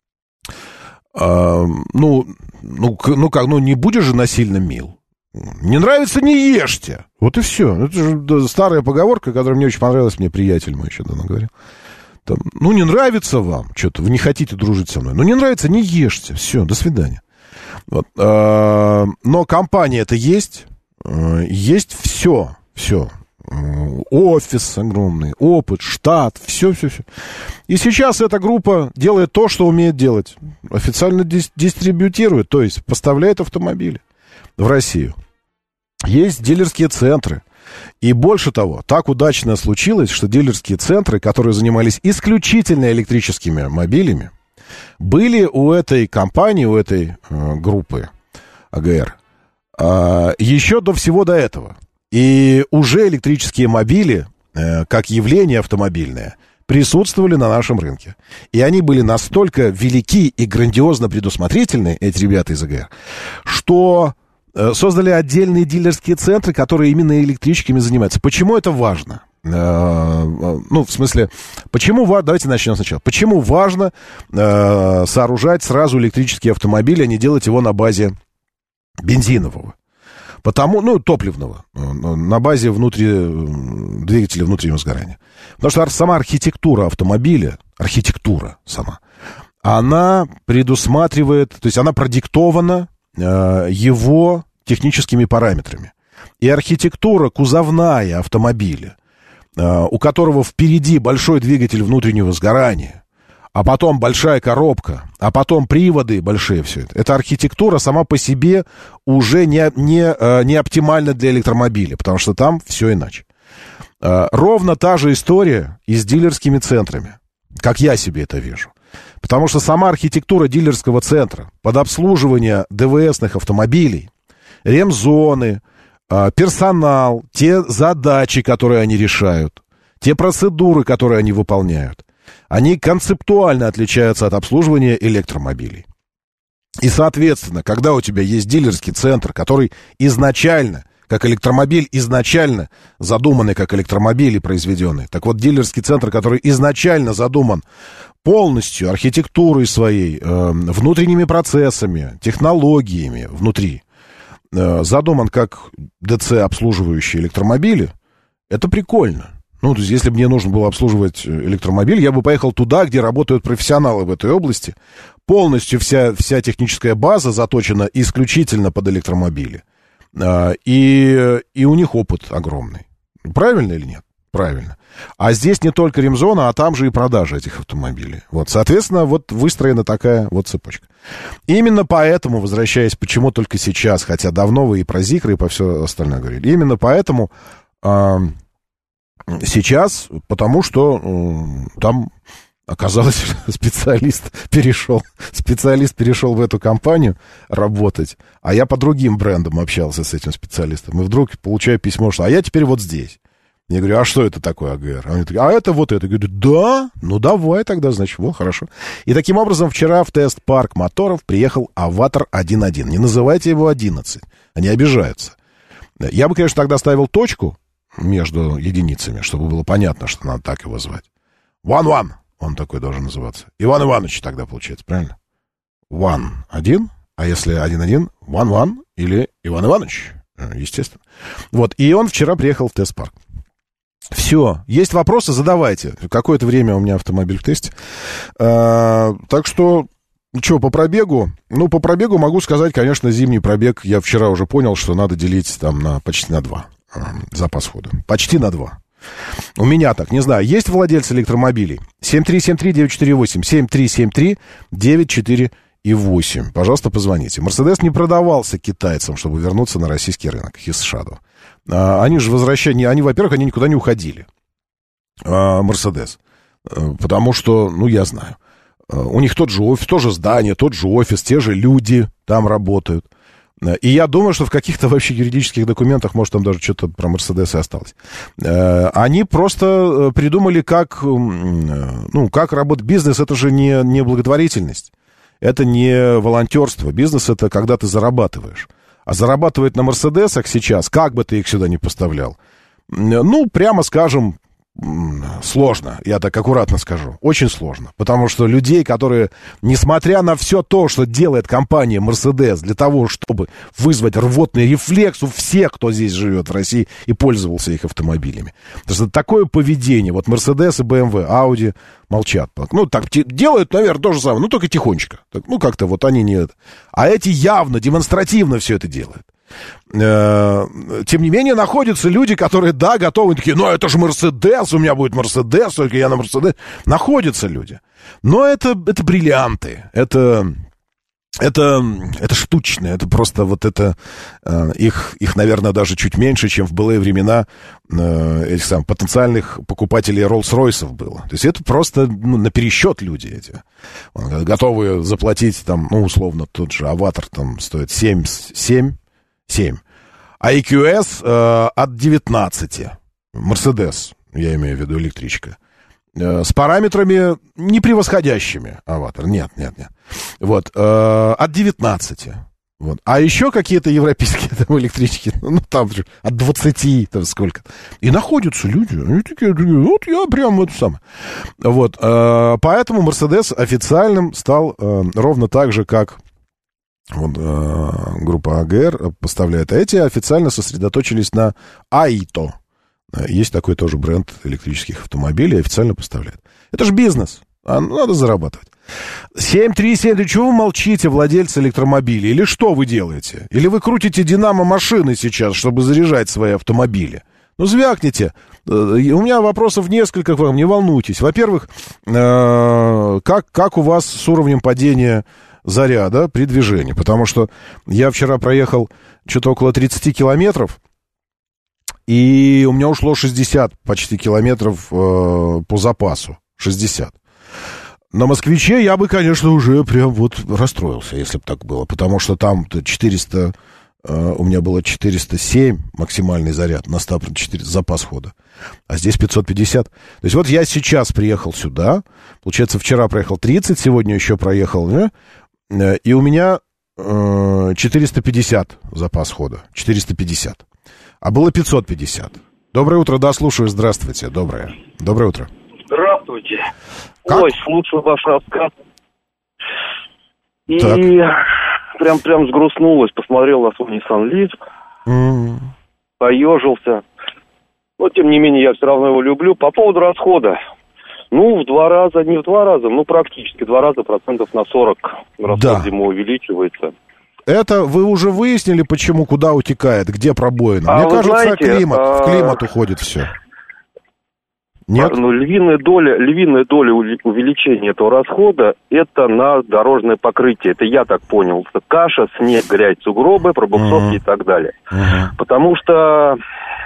э, ну, ну, ну как, ну не будешь же насильно мил. Не нравится, не ешьте. Вот и все. Это же старая поговорка, которая мне очень понравилась, мне приятель мой еще давно говорил. Там, ну, не нравится вам что-то, вы не хотите дружить со мной. Ну, не нравится, не ешьте. Все, до свидания. Вот. Но компания-то есть. Есть все. Все. Офис огромный, опыт, штат, все-все-все. И сейчас эта группа делает то, что умеет делать. Официально дис- дистрибьютирует, то есть поставляет автомобили в Россию. есть дилерские центры. И больше того, так удачно случилось, что дилерские центры, которые занимались исключительно электрическими мобилями, были у этой компании, у этой э, группы АГР э, еще до всего до этого. И уже электрические мобили, э, как явление автомобильное, присутствовали на нашем рынке. И они были настолько велики и грандиозно предусмотрительны, эти ребята из АГР, что э, создали отдельные дилерские центры, которые именно электричками занимаются. Почему это важно? Э, ну, в смысле, почему важно... Давайте начнем сначала. Почему важно э, сооружать сразу электрический автомобиль, а не делать его на базе бензинового? Потому, ну, топливного, на базе внутри, двигателя внутреннего сгорания. Потому что сама архитектура автомобиля, архитектура сама, она предусматривает, то есть она продиктована э, его техническими параметрами. И архитектура кузовная автомобиля, э, у которого впереди большой двигатель внутреннего сгорания, а потом большая коробка, а потом приводы большие, все это. Эта архитектура сама по себе уже не, не, не оптимальна для электромобиля, потому что там все иначе. Ровно та же история и с дилерскими центрами, как я себе это вижу. Потому что сама архитектура дилерского центра под обслуживание ДВСных автомобилей, ремзоны, персонал, те задачи, которые они решают, те процедуры, которые они выполняют, они концептуально отличаются от обслуживания электромобилей. И, соответственно, когда у тебя есть дилерский центр, который изначально, как электромобиль, изначально задуманный как электромобиль и произведенный, так вот, дилерский центр, который изначально задуман полностью архитектурой своей, э, внутренними процессами, технологиями внутри, э, задуман как ДЦ, обслуживающий электромобили, это прикольно. Ну, то есть, если бы мне нужно было обслуживать электромобиль, я бы поехал туда, где работают профессионалы в этой области. Полностью вся, вся техническая база заточена исключительно под электромобили. И, и у них опыт огромный. Правильно или нет? Правильно. А здесь не только ремзона, а там же и продажа этих автомобилей. Вот, соответственно, вот выстроена такая вот цепочка. Именно поэтому, возвращаясь, почему только сейчас, хотя давно вы и про Зикры, и по все остальное говорили, именно поэтому... Сейчас, потому что э, там оказалось, специалист перешел, специалист перешел в эту компанию работать, а я по другим брендам общался с этим специалистом, и вдруг получаю письмо, что а я теперь вот здесь. Я говорю, а что это такое АГР? Они такие, а это вот это. Я говорю, да, ну давай тогда, значит, вот, хорошо. И таким образом вчера в тест-парк моторов приехал Аватар один точка один. Не называйте его одиннадцать, они обижаются. Я бы, конечно, тогда ставил точку между единицами, чтобы было понятно, что надо так его звать. One-One, он такой должен называться. Иван Иванович тогда получается, правильно? One, один, а если один-один, One-One или Иван Иванович, естественно. Вот, и он вчера приехал в тест-парк. Все, есть вопросы, задавайте. Какое-то время у меня автомобиль в тесте. А, так что, что, по пробегу? Ну, по пробегу могу сказать, конечно, зимний пробег, я вчера уже понял, что надо делить там на, почти на два. Запас хода. Почти на два. У меня так, не знаю, есть владельцы электромобилей? семь три семь три девять четыре восемь, семь три семь три девять четыре восемь. Пожалуйста, позвоните. Мерседес не продавался китайцам, чтобы вернуться на российский рынок. His Shadow. А, они же возвращение, они, во-первых, они никуда не уходили. Мерседес. А, потому что, ну, я знаю. А, у них тот же офис, то же здание, тот же офис, те же люди там работают. И я думаю, что в каких-то вообще юридических документах, может, там даже что-то про Мерседес и осталось. Они просто придумали, как, ну, как работать. Бизнес — это же не, не благотворительность, это не волонтерство. Бизнес — это когда ты зарабатываешь. А зарабатывать на Мерседесах сейчас, как бы ты их сюда ни поставлял, ну, прямо скажем, сложно, я так аккуратно скажу, очень сложно, потому что людей, которые, несмотря на все то, что делает компания Mercedes для того, чтобы вызвать рвотный рефлекс у всех, кто здесь живет в России и пользовался их автомобилями, потому что такое поведение, вот Mercedes и бэ эм вэ, Audi молчат, ну, так делают, наверное, то же самое, ну, только тихонечко, ну, как-то вот они не... А эти явно, демонстративно все это делают. Тем не менее, находятся люди, которые, да, готовы, такие, ну, это же Мерседес, у меня будет Мерседес, только я на Мерседес. Находятся люди. Но это, это бриллианты, это, Это, это штучно, это просто вот это, э, их, их, наверное, даже чуть меньше, чем в былые времена э, этих самых потенциальных покупателей Роллс-Ройсов было. То есть это просто ну, на пересчет люди эти, готовы заплатить там, ну, условно, тот же «Аватар» там стоит семь, семь, семь, а и кью эс э, от девятнадцати, «Мерседес», я имею в виду электричка. С параметрами не превосходящими «Аватар». Нет, нет, нет. Вот. Э, от девятнадцати. Вот. А еще какие-то европейские там электрички, ну, там же от двадцати, там сколько. И находятся люди. Они такие, вот я прям это самое. Вот. Э, поэтому «Мерседес» официальным стал э, ровно так же, как вот, э, группа а гэ эр поставляет. А эти официально сосредоточились на «Аито». Есть такой тоже бренд электрических автомобилей, официально поставляет. Это же бизнес, а надо зарабатывать. семь три семь, да чего вы молчите, владельцы электромобилей? Или что вы делаете? Или вы крутите динамо-машины сейчас, чтобы заряжать свои автомобили? Ну, звякните. У меня вопросов несколько к вам, не волнуйтесь. Во-первых, как, как у вас с уровнем падения заряда при движении? Потому что я вчера проехал что-то около тридцати километров, и у меня ушло шестьдесят почти километров э, по запасу. шестьдесят. На «Москвиче» я бы, конечно, уже прям вот расстроился, если бы так было. Потому что там четыреста... Э, у меня было четыреста семь максимальный заряд на сто четыре запас хода. А здесь пятьсот пятьдесят. То есть вот я сейчас приехал сюда. Получается, вчера проехал тридцать, сегодня еще проехал. Э, и у меня э, четыреста пятьдесят запас хода. четыреста пятьдесят. А было пятьсот пятьдесят. Доброе утро, да, слушаю, здравствуйте, доброе. Доброе утро. Здравствуйте. Как? Ой, слушаю ваш рассказ. И Так. прям, прям сгрустнулось, посмотрел на свой Nissan Leaf, Mm. поежился. Но, тем не менее, я все равно его люблю. По поводу расхода. Ну, в два раза, не в два раза, ну, практически два раза, процентов на сорок расход Да. зимой увеличивается. Это вы уже выяснили, почему, куда утекает, где пробоина? А Мне вы кажется, знаете, климат, а... в климат уходит все. Нет? Ну, львиная доля, львиная доля увеличения этого расхода – это на дорожное покрытие. Это я так понял. Это каша, снег, грязь, сугробы, пробуксовки uh-huh. и так далее. Uh-huh. Потому что,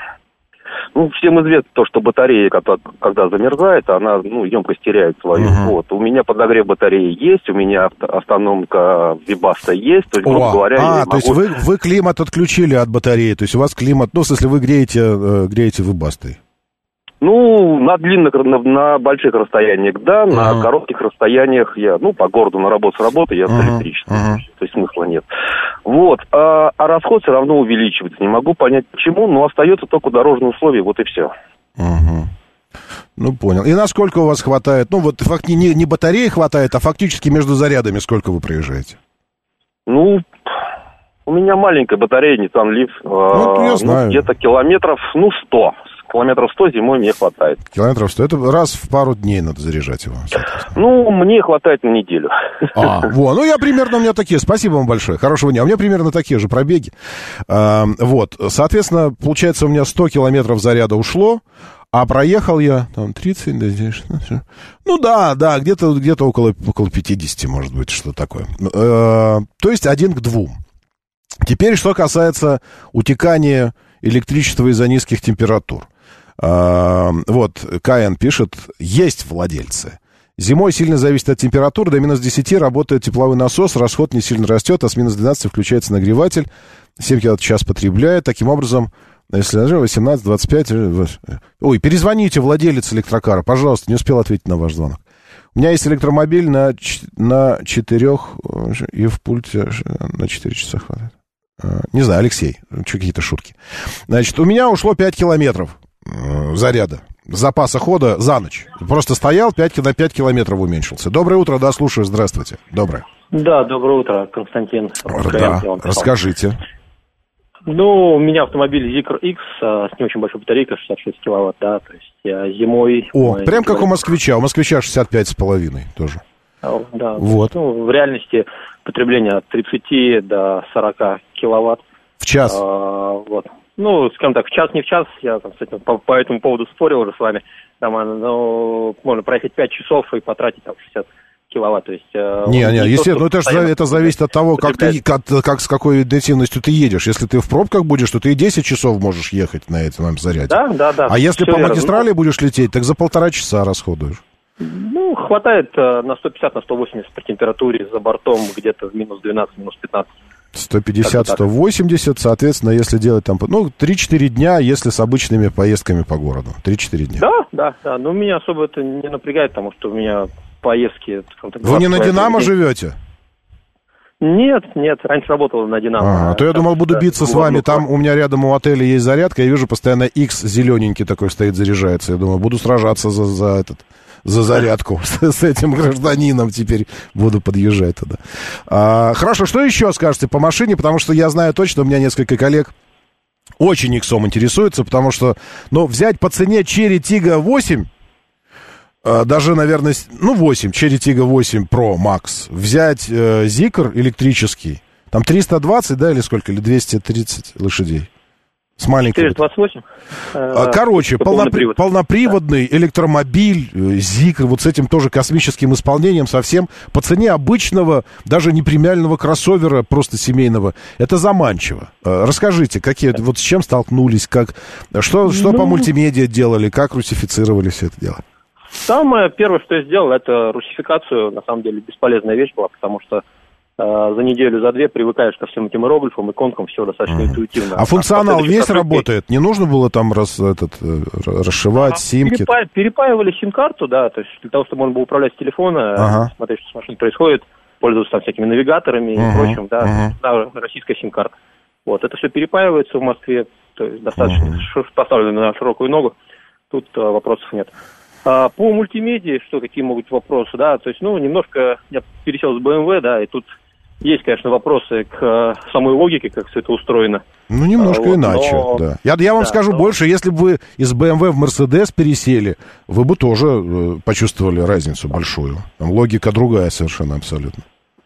ну, всем известно то, что батарея, когда, когда замерзает, она, ну, емкость теряет свою. Uh-huh. Вот. У меня подогрев батареи есть, у меня автономка Webasto есть. То есть, грубо О, говоря, а, я то могу... есть вы, вы климат отключили от батареи, то есть у вас климат, ну, в смысле, вы греете, э, греете Webasto. Ну, на длинных, на, на больших расстояниях, да, uh-huh. на коротких расстояниях я, ну, по городу на работу с работы я uh-huh. с электричеством, uh-huh. то есть смысла нет. Вот, а, а расход все равно увеличивается, не могу понять почему, но остается только дорожные условия, вот и все. Uh-huh. Ну, понял. И насколько у вас хватает, ну, вот факти, не, не батареи хватает, а фактически между зарядами сколько вы проезжаете? Ну, у меня маленькая батарея, Nissan Leaf, ну, я знаю. Ну, где-то километров, ну, сто. Километров сто зимой мне хватает. Километров сто. Это раз в пару дней надо заряжать его. Ну, мне хватает на неделю. А, во, ну я примерно, у меня такие, спасибо вам большое, хорошего дня. У меня примерно такие же пробеги. А, вот, соответственно, получается, у меня сто километров заряда ушло, а проехал я там тридцать, да, здесь, ну да, да, где-то, где-то около, около пятьдесят, может быть, что такое. А, то есть один к двум. Теперь, что касается утекания электричества из-за низких температур. А, вот, КН пишет, есть владельцы. Зимой сильно зависит от температуры, до минус десяти работает тепловой насос, расход не сильно растет, а с минус двенадцати включается нагреватель, семь киловатт в час потребляет. Таким образом, если восемнадцать двадцать пять... Ой, перезвоните, владелец электрокара, пожалуйста, не успел ответить на ваш звонок. У меня есть электромобиль на, на четырех, и в пульте на четыре часа хватает. Не знаю, Алексей, что какие-то шутки. Значит, у меня ушло пять километров заряда, запаса хода за ночь. Просто стоял, пять, на пять километров уменьшился. Доброе утро, да, слушаю, здравствуйте. Доброе. Да, доброе утро, Константин. Да, расскажите. Ну, у меня автомобиль Zikr X а, с не очень большой батарейкой, шестьдесят шесть киловатт, да, то есть а, зимой... О, прям как у москвича, у москвича шестьдесят пять с половиной тоже. А, да, вот. Ну, в реальности потребление от тридцати до сорока киловатт. В час? А, вот. Ну, скажем так, в час не в час, я там, с этим, по, по этому поводу спорил уже с вами. Там, ну, можно проехать пять часов и потратить там шестьдесят киловатт. То есть, не, не, не естественно, но это, же, это зависит от того, как, ты, как, как, с какой интенсивностью ты едешь. Если ты в пробках будешь, то ты и десять часов можешь ехать на этом заряде. Да, да, да. А если по верно. магистрали будешь лететь, так за полтора часа расходуешь. Ну, хватает на сто пятьдесят, на сто восемьдесят по температуре за бортом где-то в минус двенадцать, минус пятнадцать. сто пятьдесят, сто восемьдесят, соответственно, если делать там, ну, три-четыре дня, если с обычными поездками по городу. три-четыре дня. Да, да, да. Но меня особо это не напрягает, потому что у меня поездки... Вы не на «Динамо» живете? Нет, нет, раньше работал на «Динамо». А, то я думал, буду да, биться с вами. Там у меня рядом у отеля есть зарядка, я вижу, постоянно X зелененький такой стоит, заряжается. Я думаю, буду сражаться за, за этот... за зарядку с этим гражданином, теперь буду подъезжать туда. А, хорошо, что еще скажете по машине, потому что я знаю точно, у меня несколько коллег очень иксом интересуются, потому что, ну, взять по цене Cherry Tiggo восемь, а, даже, наверное, ну, восемь, Cherry Tiggo восемь Pro Max, взять э, Zikr электрический, там триста двадцать, да, или сколько, или двести тридцать лошадей? С маленькой. четыреста двадцать восемь. Короче, полнопри- полноприводный да. электромобиль, Zikr, вот с этим тоже космическим исполнением совсем по цене обычного, даже не премиального кроссовера, просто семейного. Это заманчиво. Расскажите, какие, вот с чем столкнулись, как, что, что ну, по мультимедиа делали, как русифицировали все это дело? Самое первое, что я сделал, это русификацию. На самом деле бесполезная вещь была, потому что за неделю, за две привыкаешь ко всем этим иероглифам, иконкам, все достаточно mm-hmm. интуитивно. А функционал весь просмотки... работает? Не нужно было там раз, этот, расшивать а, симки? Перепа... Перепаивали сим-карту, да, то есть для того, чтобы можно было управлять с телефона, ага. смотреть, что с машиной происходит, пользоваться там всякими навигаторами uh-huh. и прочим, да, uh-huh. да, российская сим-карта. Вот, это все перепаивается в Москве, то есть достаточно uh-huh. поставлено на широкую ногу, тут а, вопросов нет. А, по мультимедии, что, какие могут быть вопросы, да, то есть, ну, немножко я пересел с бэ эм вэ, да, и тут есть, конечно, вопросы к э, самой логике, как все это устроено. Ну, немножко а, вот, иначе, но... да. Я, я вам да, скажу но... больше, если бы вы из бэ эм вэ в Mercedes пересели, вы бы тоже э, почувствовали разницу большую. Там логика другая совершенно абсолютно.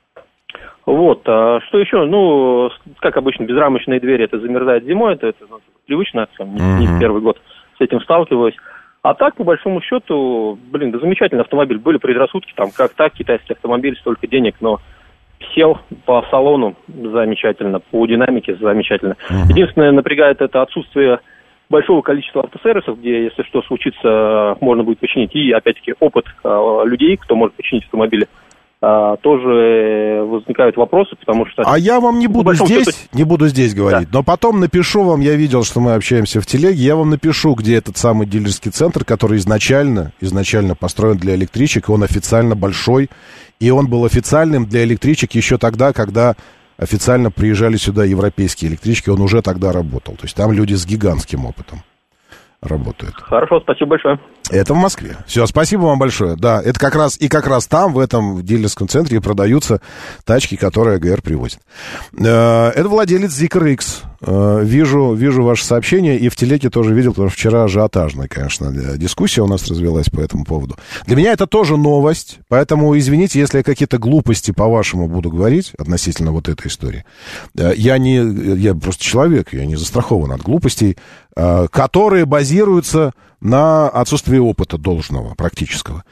Вот, а что еще? Ну, как обычно, безрамочные двери, это замерзает зимой, это, это ну, привычно, там, не, не первый год с этим сталкиваюсь. А так, по большому счету, блин, да замечательный автомобиль. Были предрассудки, там, как так, китайский автомобиль, столько денег, но сел по салону замечательно, по динамике замечательно. Uh-huh. Единственное, напрягает это отсутствие большого количества автосервисов, где, если что случится, можно будет починить. И, опять-таки, опыт э, людей, кто может починить автомобили, э, тоже возникают вопросы, потому что... А я вам не буду здесь, счету... не буду здесь говорить, да. Но потом напишу вам, я видел, что мы общаемся в телеге, я вам напишу, где этот самый дилерский центр, который изначально, изначально построен для электричек, он официально большой, и он был официальным для электричек еще тогда, когда официально приезжали сюда европейские электрички, он уже тогда работал. То есть там люди с гигантским опытом работают. Хорошо, спасибо большое. Это в Москве. Все, спасибо вам большое. Да, это как раз, и как раз там, в этом дилерском центре, продаются тачки, которые АГР привозит. Это владелец Zikr X. Вижу, вижу ваше сообщение, и в телеге тоже видел, потому что вчера ажиотажная, конечно, дискуссия у нас развелась по этому поводу. Для меня это тоже новость, поэтому извините, если я какие-то глупости по-вашему буду говорить относительно вот этой истории. Я не, я просто человек, я не застрахован от глупостей, которые базируются на отсутствии опыта должного, практического.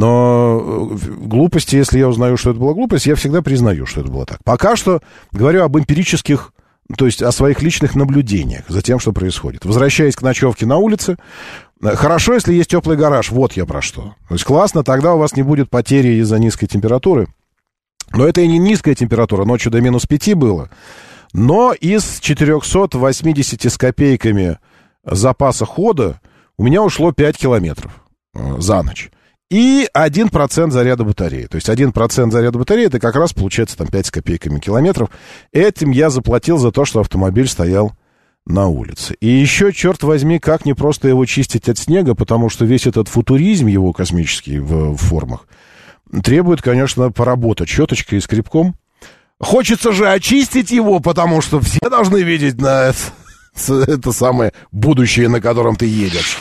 Но глупости, если я узнаю, что это была глупость, я всегда признаю, что это было так. Пока что говорю об эмпирических, то есть о своих личных наблюдениях за тем, что происходит. Возвращаясь к ночевке на улице, хорошо, если есть теплый гараж, вот я про что. То есть классно, тогда у вас не будет потери из-за низкой температуры. Но это и не низкая температура, ночью до минус пяти было. Но из четырехсот восьмидесяти с копейками запаса хода у меня ушло пять километров за ночь. И один процент заряда батареи. То есть один процент заряда батареи, это как раз получается там пять с копейками километров. Этим я заплатил за то, что автомобиль стоял на улице. И еще, черт возьми, как не просто его чистить от снега, потому что весь этот футуризм его космический в, в формах требует, конечно, поработать щеточкой и скребком. Хочется же очистить его, потому что все должны видеть на это, это самое будущее, на котором ты едешь.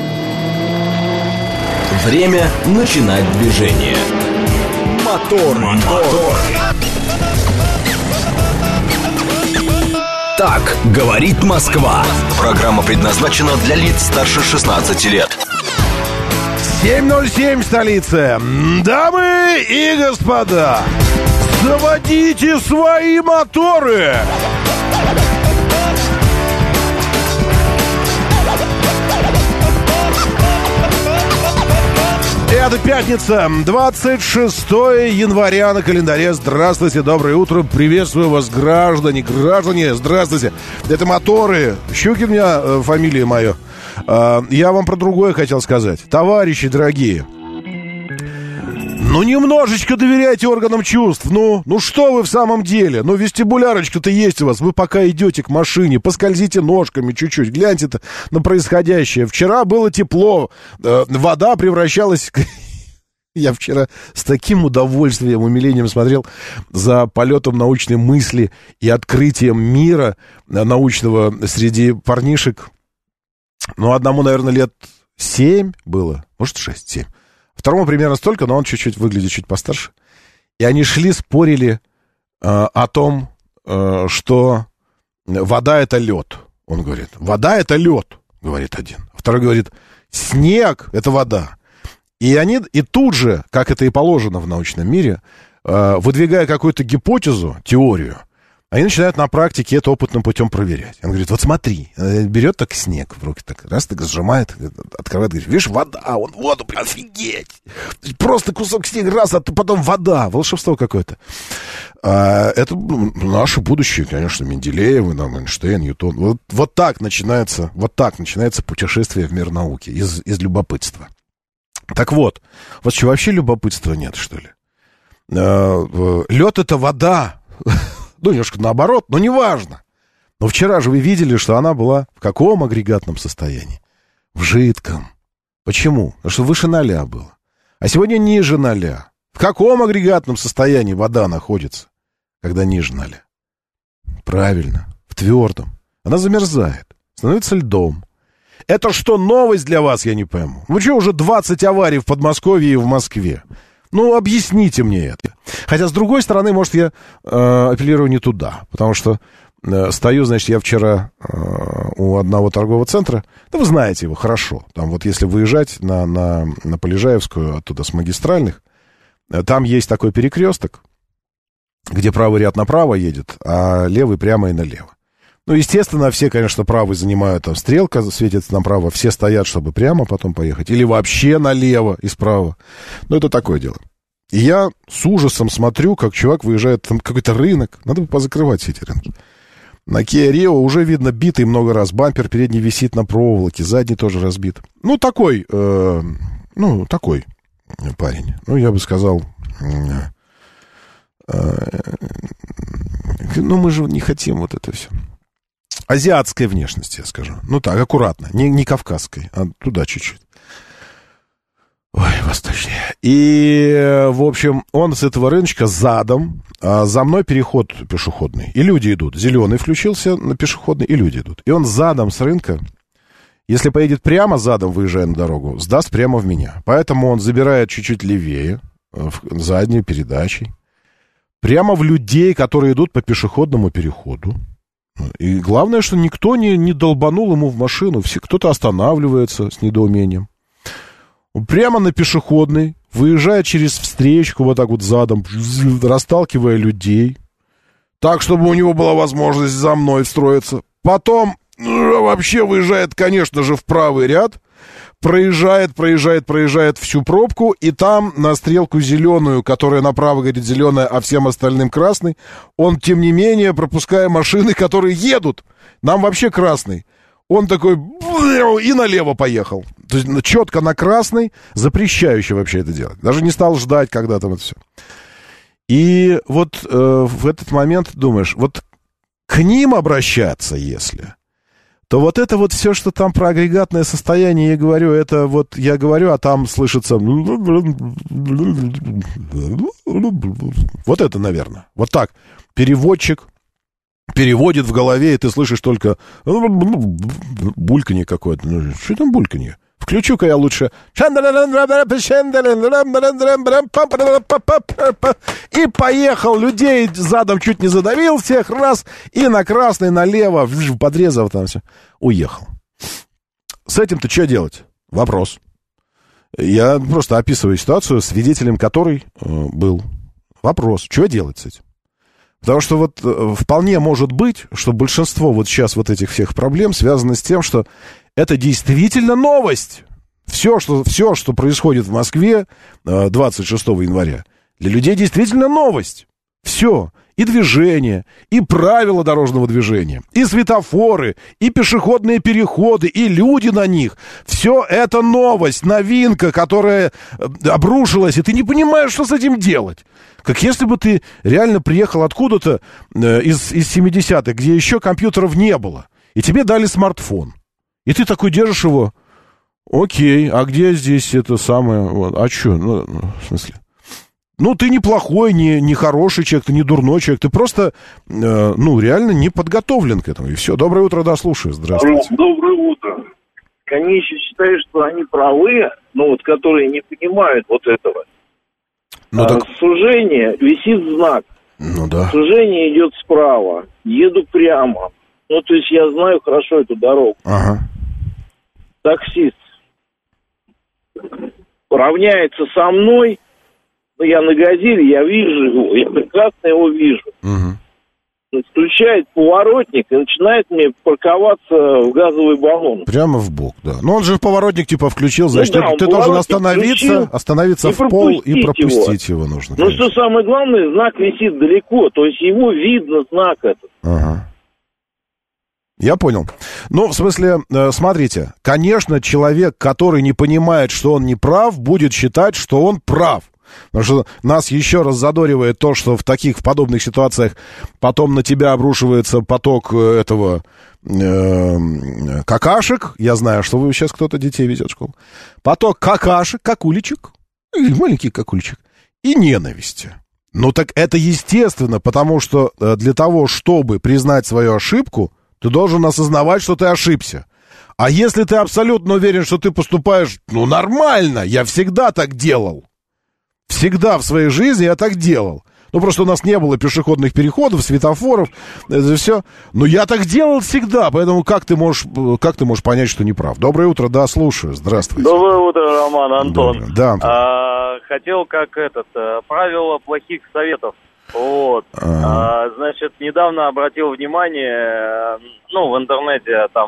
Время начинать движение. Мотор, мотор. Так говорит Москва. Программа предназначена для лиц старше шестнадцати лет. семь ноль семь в столице. Дамы и господа, заводите свои моторы! Это пятница, двадцать шестое января на календаре. Здравствуйте, доброе утро. Приветствую вас, граждане, граждане, здравствуйте. Это моторы. Щукин у меня э, фамилия моя. Э, я вам про другое хотел сказать. Товарищи дорогие, ну немножечко доверяйте органам чувств. Ну, ну что вы в самом деле? Ну вестибулярочка-то есть у вас. Вы пока идете к машине, поскользите ножками чуть-чуть. Гляньте-то на происходящее. Вчера было тепло, э, вода превращалась... Я вчера с таким удовольствием, умилением смотрел за полетом научной мысли и открытием мира научного среди парнишек. Ну, одному, наверное, лет семь было, может, шесть, семь. Второму примерно столько, но он чуть-чуть выглядит чуть постарше. И они шли, спорили э, о том, э, что вода — это лед. Он говорит, вода — это лед, говорит один. Второй говорит, снег — это вода. И они, и тут же, как это и положено в научном мире, э, выдвигая какую-то гипотезу, теорию, они начинают на практике это опытным путем проверять. Он говорит, вот смотри, берет так снег в руки, так раз, так сжимает, открывает, говорит, видишь, вода, он воду, офигеть! Просто кусок снега, раз, а потом вода, волшебство какое-то. А, это наше будущее, конечно, Менделеевы, там, Эйнштейн, Ньютон. Вот, вот так начинается, вот так начинается путешествие в мир науки, из, из любопытства. Так вот, вот что, вообще любопытства нет, что ли? А, лед — это вода. Ну, немножко наоборот, но неважно. Но вчера же вы видели, что она была в каком агрегатном состоянии? В жидком. Почему? Потому что выше ноля было. А сегодня ниже ноля. В каком агрегатном состоянии вода находится, когда ниже ноля? Правильно, в твердом. Она замерзает, становится льдом. Это что, новость для вас, я не пойму? Вы что, уже двадцать аварий в Подмосковье и в Москве? Ну, объясните мне это. Хотя, с другой стороны, может, я э, апеллирую не туда. Потому что э, стою, значит, я вчера э, у одного торгового центра. Да вы знаете его хорошо. Там вот если выезжать на, на, на Полежаевскую, оттуда с магистральных, э, там есть такой перекресток, где правый ряд направо едет, а левый прямо и налево. Ну, естественно, все, конечно, правый занимают, там стрелка светится направо, все стоят, чтобы прямо потом поехать, или вообще налево и справа. Ну, это такое дело. И я с ужасом смотрю, как чувак выезжает, там какой-то рынок, надо бы позакрывать все эти рынки. На Kia Rio уже видно битый много раз, бампер передний висит на проволоке, задний тоже разбит. Ну, такой, э, ну, такой парень. Ну, я бы сказал... Э, э, ну, мы же не хотим вот это все. Азиатской внешности, я скажу. Ну так, аккуратно. Не, не кавказской, а туда чуть-чуть. Ой, восточнее. И, в общем, он с этого рыночка задом, а за мной переход пешеходный. И люди идут. Зеленый включился на пешеходный, и люди идут. И он задом с рынка, если поедет прямо задом, выезжая на дорогу, сдаст прямо в меня. Поэтому он забирает чуть-чуть левее, в задней передачей, прямо в людей, которые идут по пешеходному переходу. И главное, что никто не, не долбанул ему в машину. Все, кто-то останавливается с недоумением. Прямо на пешеходный, выезжая через встречку, вот так вот задом, расталкивая людей. Так, чтобы у него была возможность за мной встроиться. Потом ну, вообще выезжает, конечно же, в правый ряд. Проезжает, проезжает, проезжает всю пробку, и там на стрелку зеленую, которая направо говорит зеленая, а всем остальным красный, он, тем не менее, пропуская машины, которые едут, нам вообще красный, он такой и налево поехал. То есть четко на красный, запрещающий вообще это делать. Даже не стал ждать, когда там это все. И вот э, в этот момент думаешь, вот к ним обращаться, если... то вот это вот все, что там про агрегатное состояние, я говорю, это вот я говорю, а там слышится... Вот это, наверное. Вот так. Переводчик переводит в голове, и ты слышишь только бульканье какое-то. Ну, что там бульканье? Включу-ка я лучше. И поехал. Людей задом чуть не задавил всех. Раз. И на красный, налево, подрезав там все. Уехал. С этим-то что делать? Вопрос. Я просто описываю ситуацию, свидетелем которой э, был. Вопрос, что делать с этим? Потому что вот э, вполне может быть, что большинство вот сейчас вот этих всех проблем связано с тем, что это действительно новость. Все, что, все, что происходит в Москве э, двадцать шестого января, для людей действительно новость. Все. И движение, и правила дорожного движения, и светофоры, и пешеходные переходы, и люди на них. Все это новость, новинка, которая обрушилась, и ты не понимаешь, что с этим делать. Как если бы ты реально приехал откуда-то э, из, из семидесятых, где еще компьютеров не было, и тебе дали смартфон. И ты такой держишь его, окей, а где здесь это самое, вот, а что, ну, в смысле? Ну, ты не плохой, не, не хороший человек, ты не дурной человек, ты просто, э, ну, реально не подготовлен к этому. И все. Доброе утро, да, слушаю. Здравствуйте. Доброе утро. Конечно, считаю, что они правы, но вот которые не понимают вот этого. Ну, а, так... Сужение, висит знак. Ну, да. Сужение идет справа, еду прямо. Ну, то есть я знаю хорошо эту дорогу. Ага. Таксист равняется со мной. Ну, я на «Газели», я вижу его, я прекрасно его вижу. Угу. Включает поворотник и начинает мне парковаться в газовый баллон. Прямо в бок, да. Но он же поворотник типа включил, значит, ну, да, ты, ты должен остановиться, остановиться в пол и пропустить его, его нужно. Ну, что самое главное, знак висит далеко, то есть его видно, знак этот. Ага. Я понял. Ну, в смысле, э, смотрите, конечно, человек, который не понимает, что он не прав, будет считать, что он прав. Потому что нас еще раз задоривает то, что в таких, в подобных ситуациях потом на тебя обрушивается поток этого э, какашек. Я знаю, что вы сейчас кто-то детей везет в школу. Поток какашек, какулечек, маленький какулечек, и ненависти. Ну так это естественно, потому что для того, чтобы признать свою ошибку, ты должен осознавать, что ты ошибся. А если ты абсолютно уверен, что ты поступаешь, ну, нормально, я всегда так делал. Всегда в своей жизни я так делал. Ну, просто у нас не было пешеходных переходов, светофоров, это все. Но я так делал всегда, поэтому как ты можешь, как ты можешь понять, что неправ? Доброе утро, да, слушаю, здравствуйте. Доброе утро, Роман, Антон. Доброе. Да, Антон. А, хотел как этот, правило плохих советов. Вот. А, значит, недавно обратил внимание, ну, в интернете, там,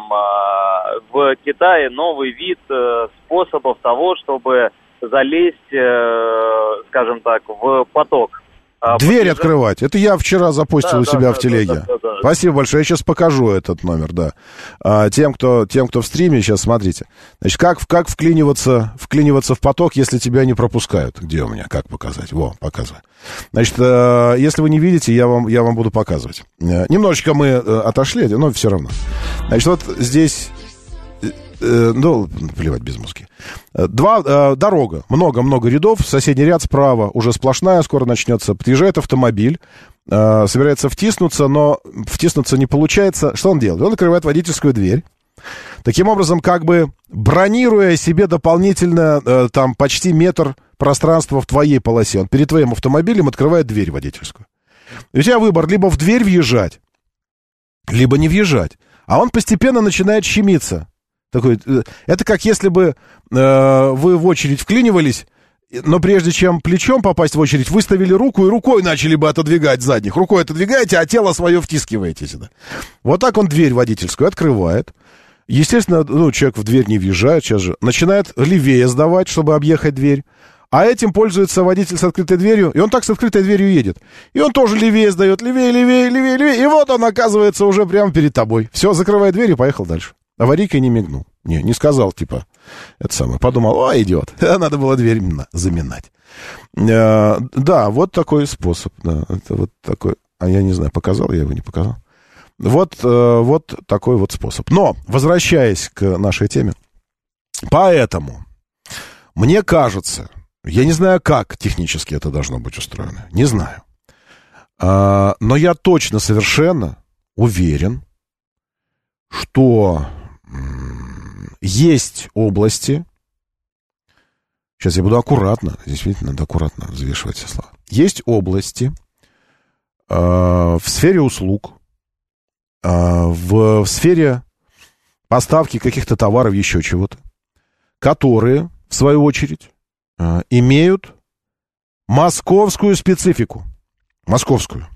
в Китае новый вид способов того, чтобы залезть, скажем так, в поток. Дверь Подъезжать... открывать. Это я вчера запостил да, у себя да, в телеге. Да, да, да, да. Спасибо большое. Я сейчас покажу этот номер, да. А, тем, кто, тем, кто в стриме, сейчас смотрите. Значит, как, как вклиниваться, вклиниваться в поток, если тебя не пропускают? Где у меня? Как показать? Во, показываю. Значит, э, если вы не видите, я вам, я вам буду показывать. Э, немножечко мы э, отошли, но все равно. Значит, вот здесь... Ну, плевать, без музыки. Два, э, дорога, много-много рядов, соседний ряд справа уже сплошная, скоро начнется. Подъезжает автомобиль, э, собирается втиснуться, но втиснуться не получается. Что он делает? Он открывает водительскую дверь, таким образом, как бы бронируя себе дополнительно э, там почти метр пространства в твоей полосе. Он перед твоим автомобилем открывает дверь водительскую. И у тебя выбор: либо в дверь въезжать, либо не въезжать. А он постепенно начинает щемиться. Такой, это как если бы э, вы в очередь вклинивались, но прежде чем плечом попасть в очередь, выставили руку и рукой начали бы отодвигать задних. Рукой отодвигаете, а тело свое втискиваете сюда. Вот так он дверь водительскую открывает. Естественно, ну, человек в дверь не въезжает, сейчас же начинает левее сдавать, чтобы объехать дверь. А этим пользуется водитель с открытой дверью, и он так с открытой дверью едет. И он тоже левее сдает, левее, левее, левее, левее. И вот он оказывается уже прямо перед тобой. Все, закрывай дверь и поехал дальше. Аварийкой не мигнул. Не, не сказал, типа, это самое. Подумал, о, идиот. Надо было дверь заминать. А, да, вот такой способ. Да, это вот такой. А я не знаю, показал я его, не показал. Вот, вот такой вот способ. Но, возвращаясь к нашей теме. Поэтому, мне кажется, я не знаю, как технически это должно быть устроено. Не знаю. А, но я точно совершенно уверен, что есть области, сейчас я буду аккуратно, действительно надо аккуратно взвешивать все слова. Есть области э, в сфере услуг, э, в, в сфере поставки каких-то товаров, еще чего-то, которые в в свою очередь, имеют московскую специфику. Московскую.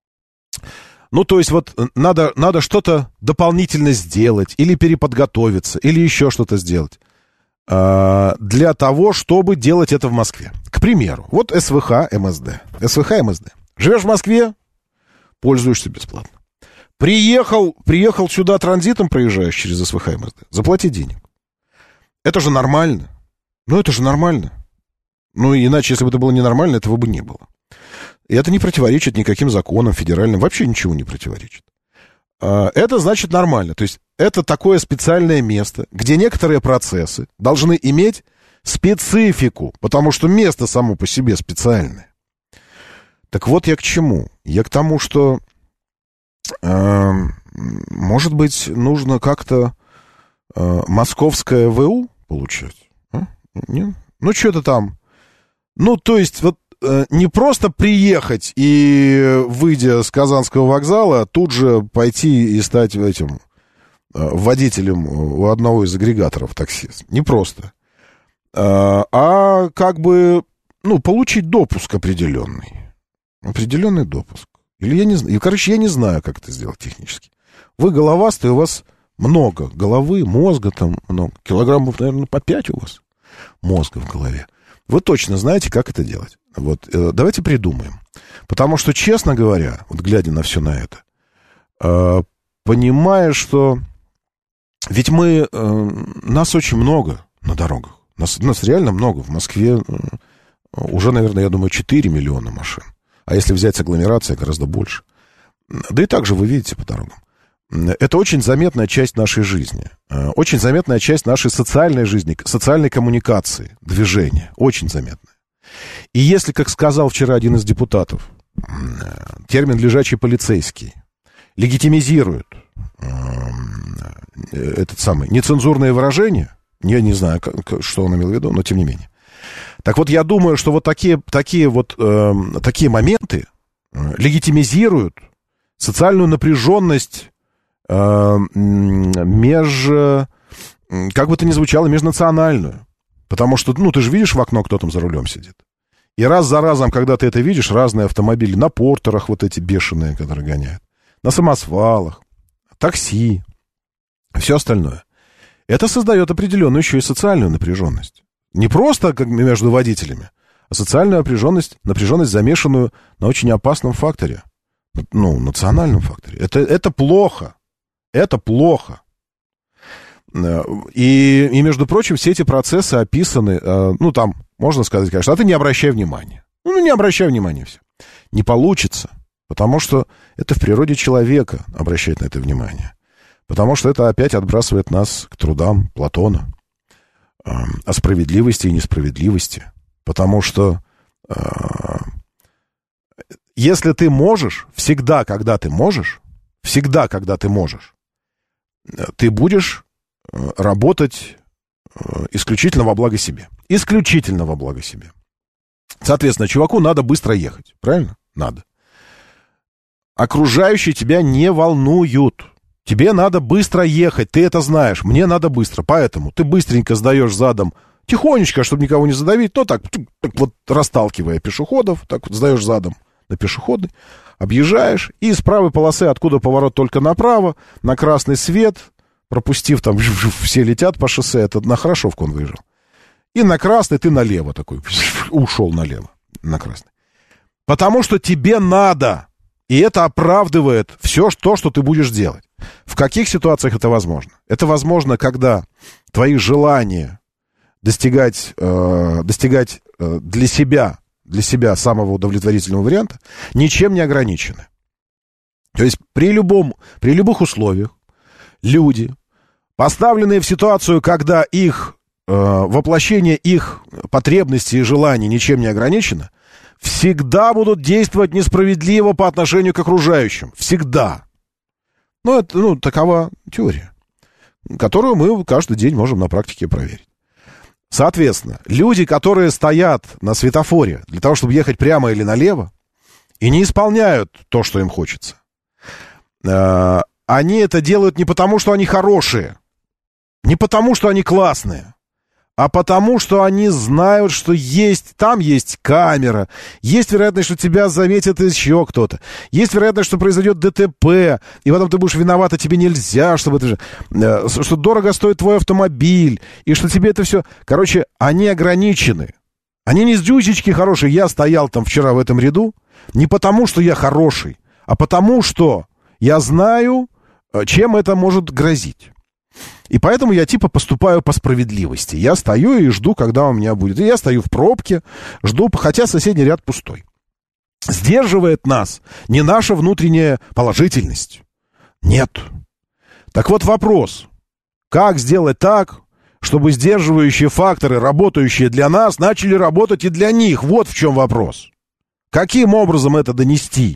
Ну, то есть вот надо, надо что-то дополнительно сделать, или переподготовиться, или еще что-то сделать э, для того, чтобы делать это в Москве. К примеру, вот СВХ МСД. СВХ МСД. Живешь в Москве, пользуешься бесплатно. Приехал, приехал сюда транзитом, проезжаешь через СВХ МСД, заплати денег. Это же нормально. Ну, это же нормально. Ну, иначе, если бы это было ненормально, этого бы не было. И это не противоречит никаким законам федеральным, вообще ничего не противоречит. Это значит нормально. То есть это такое специальное место, где некоторые процессы должны иметь специфику, потому что место само по себе специальное. Так вот я к чему? Я к тому, что, э, может быть, нужно как-то э, московское ВУ получать? А? Нет? Ну, что-то там. Ну, то есть, вот э, не просто приехать и, выйдя с Казанского вокзала, тут же пойти и стать этим э, водителем у одного из агрегаторов такси. Не просто. Э, а как бы, ну, получить допуск определенный. Определенный допуск. Или я не знаю. И, короче, я не знаю, как это сделать технически. Вы головастый, у вас много головы, мозга там много. Килограммов, наверное, по пять у вас мозга в голове. Вы точно знаете, как это делать. Вот, э, давайте придумаем. Потому что, честно говоря, вот глядя на все на это, э, понимая, что ведь мы, э, нас очень много на дорогах. Нас, нас реально много. В Москве э, уже, наверное, я думаю, четыре миллиона машин. А если взять агломерация, гораздо больше. Да и также вы видите по дорогам. Это очень заметная часть нашей жизни. Очень заметная часть нашей социальной жизни, социальной коммуникации, движения. Очень заметная. И если, как сказал вчера один из депутатов, термин «лежачий полицейский» легитимизирует этот самый нецензурное выражение, я не знаю, что он имел в виду, но тем не менее. Так вот, я думаю, что вот такие, такие, вот, э, такие моменты легитимизируют социальную напряженность э, меж... Как бы это ни звучало, межнациональную. Потому что, ну, ты же видишь в окно, кто там за рулем сидит. И раз за разом, когда ты это видишь, разные автомобили на портерах вот эти бешеные, которые гоняют, на самосвалах, такси, все остальное. Это создает определенную еще и социальную напряженность. Не просто как между водителями, а социальную напряженность, напряженность, замешанную на очень опасном факторе. Ну, национальном факторе. Это, это плохо. Это плохо. И, и, между прочим, все эти процессы описаны, ну, там, можно сказать, конечно, а ты не обращай внимания. Ну, не обращай внимания, все. Не получится, потому что это в природе человека обращать на это внимание. Потому что это опять отбрасывает нас к трудам Платона о справедливости и несправедливости. Потому что э, если ты можешь, всегда, когда ты можешь, всегда, когда ты можешь, ты будешь работать исключительно во благо себе. Исключительно во благо себе. Соответственно, чуваку надо быстро ехать. Правильно? Надо. Окружающие тебя не волнуют. Тебе надо быстро ехать, ты это знаешь. Мне надо быстро, поэтому ты быстренько сдаешь задом, тихонечко, чтобы никого не задавить, но так, так вот расталкивая пешеходов, так вот сдаешь задом на пешеходный, объезжаешь, и с правой полосы, откуда поворот только направо, на красный свет, пропустив там, все летят по шоссе, это на Хорошовку он выезжал. И на красный ты налево такой, ушел налево, на красный. Потому что тебе надо, и это оправдывает все то, что ты будешь делать. В каких ситуациях это возможно? Это возможно, когда твои желания достигать, э, достигать э, для себя, для себя самого удовлетворительного варианта ничем не ограничены. То есть при, любом, при любых условиях люди, поставленные в ситуацию, когда их э, воплощение их потребностей и желаний ничем не ограничено, всегда будут действовать несправедливо по отношению к окружающим. Всегда. Ну, это, ну, такова теория, которую мы каждый день можем на практике проверить. Соответственно, люди, которые стоят на светофоре для того, чтобы ехать прямо или налево, и не исполняют то, что им хочется, э, они это делают не потому, что они хорошие, не потому, что они классные, а потому, что они знают, что есть, там есть камера, есть вероятность, что тебя заметит еще кто-то, есть вероятность, что произойдет ДТП, и потом ты будешь виноват, а тебе нельзя, чтобы это же, что дорого стоит твой автомобиль, и что тебе это все... Короче, они ограничены. Они не с дюсечки хорошие. Я стоял там вчера в этом ряду не потому, что я хороший, а потому, что я знаю, чем это может грозить. И поэтому я типа поступаю по справедливости. Я стою и жду, когда у меня будет. И я стою в пробке, жду, хотя соседний ряд пустой. Сдерживает нас не наша внутренняя положительность. Нет. Так вот вопрос. Как сделать так, чтобы сдерживающие факторы, работающие для нас, начали работать и для них? Вот в чем вопрос. Каким образом это донести?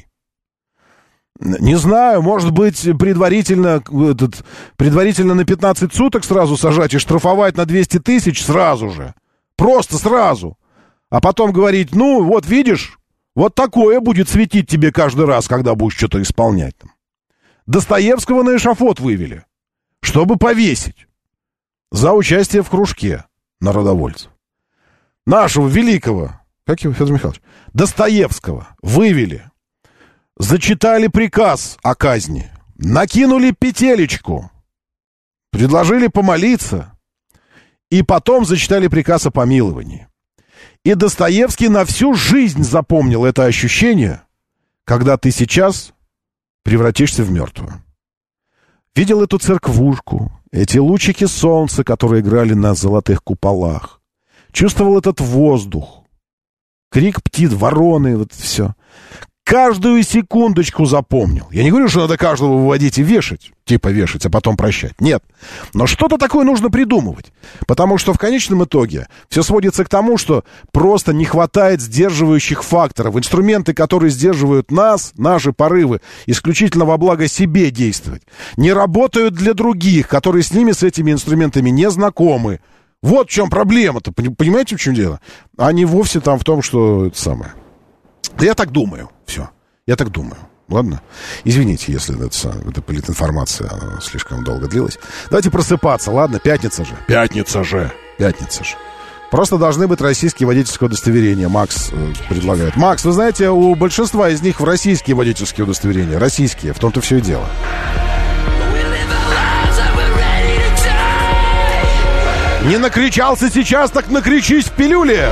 Не знаю, может быть, предварительно, этот, предварительно на пятнадцать суток сразу сажать и штрафовать на двести тысяч сразу же. Просто сразу. А потом говорить, ну, вот видишь, вот такое будет светить тебе каждый раз, когда будешь что-то исполнять. Достоевского на эшафот вывели, чтобы повесить за участие в кружке народовольцев. Нашего великого, как его, Федор Михайлович, Достоевского вывели. Зачитали приказ о казни, накинули петелечку, предложили помолиться, и потом зачитали приказ о помиловании. И Достоевский на всю жизнь запомнил это ощущение, когда ты сейчас превратишься в мертвого. Видел эту церквушку, эти лучики солнца, которые играли на золотых куполах. Чувствовал этот воздух, крик птиц, вороны, вот все. Каждую секундочку запомнил. Я не говорю, что надо каждого выводить и вешать. Типа вешать, а потом прощать. Нет. Но что-то такое нужно придумывать. Потому что в конечном итоге все сводится к тому, что просто не хватает сдерживающих факторов. Инструменты, которые сдерживают нас, наши порывы, исключительно во благо себе действовать, не работают для других, которые с ними, с этими инструментами не знакомы. Вот в чем проблема-то. Понимаете, в чем дело? А не вовсе там в том, что это самое. Да я так думаю. Все. Я так думаю. Ладно? Извините, если это, это политинформация слишком долго длилась. Давайте просыпаться, ладно? Пятница же. Пятница же. Пятница же. Просто должны быть российские водительские удостоверения. Макс э, предлагает. Макс, вы знаете, у большинства из них российские водительские удостоверения. Российские. В том-то все и дело. Не накричался сейчас, так накричись в пилюле.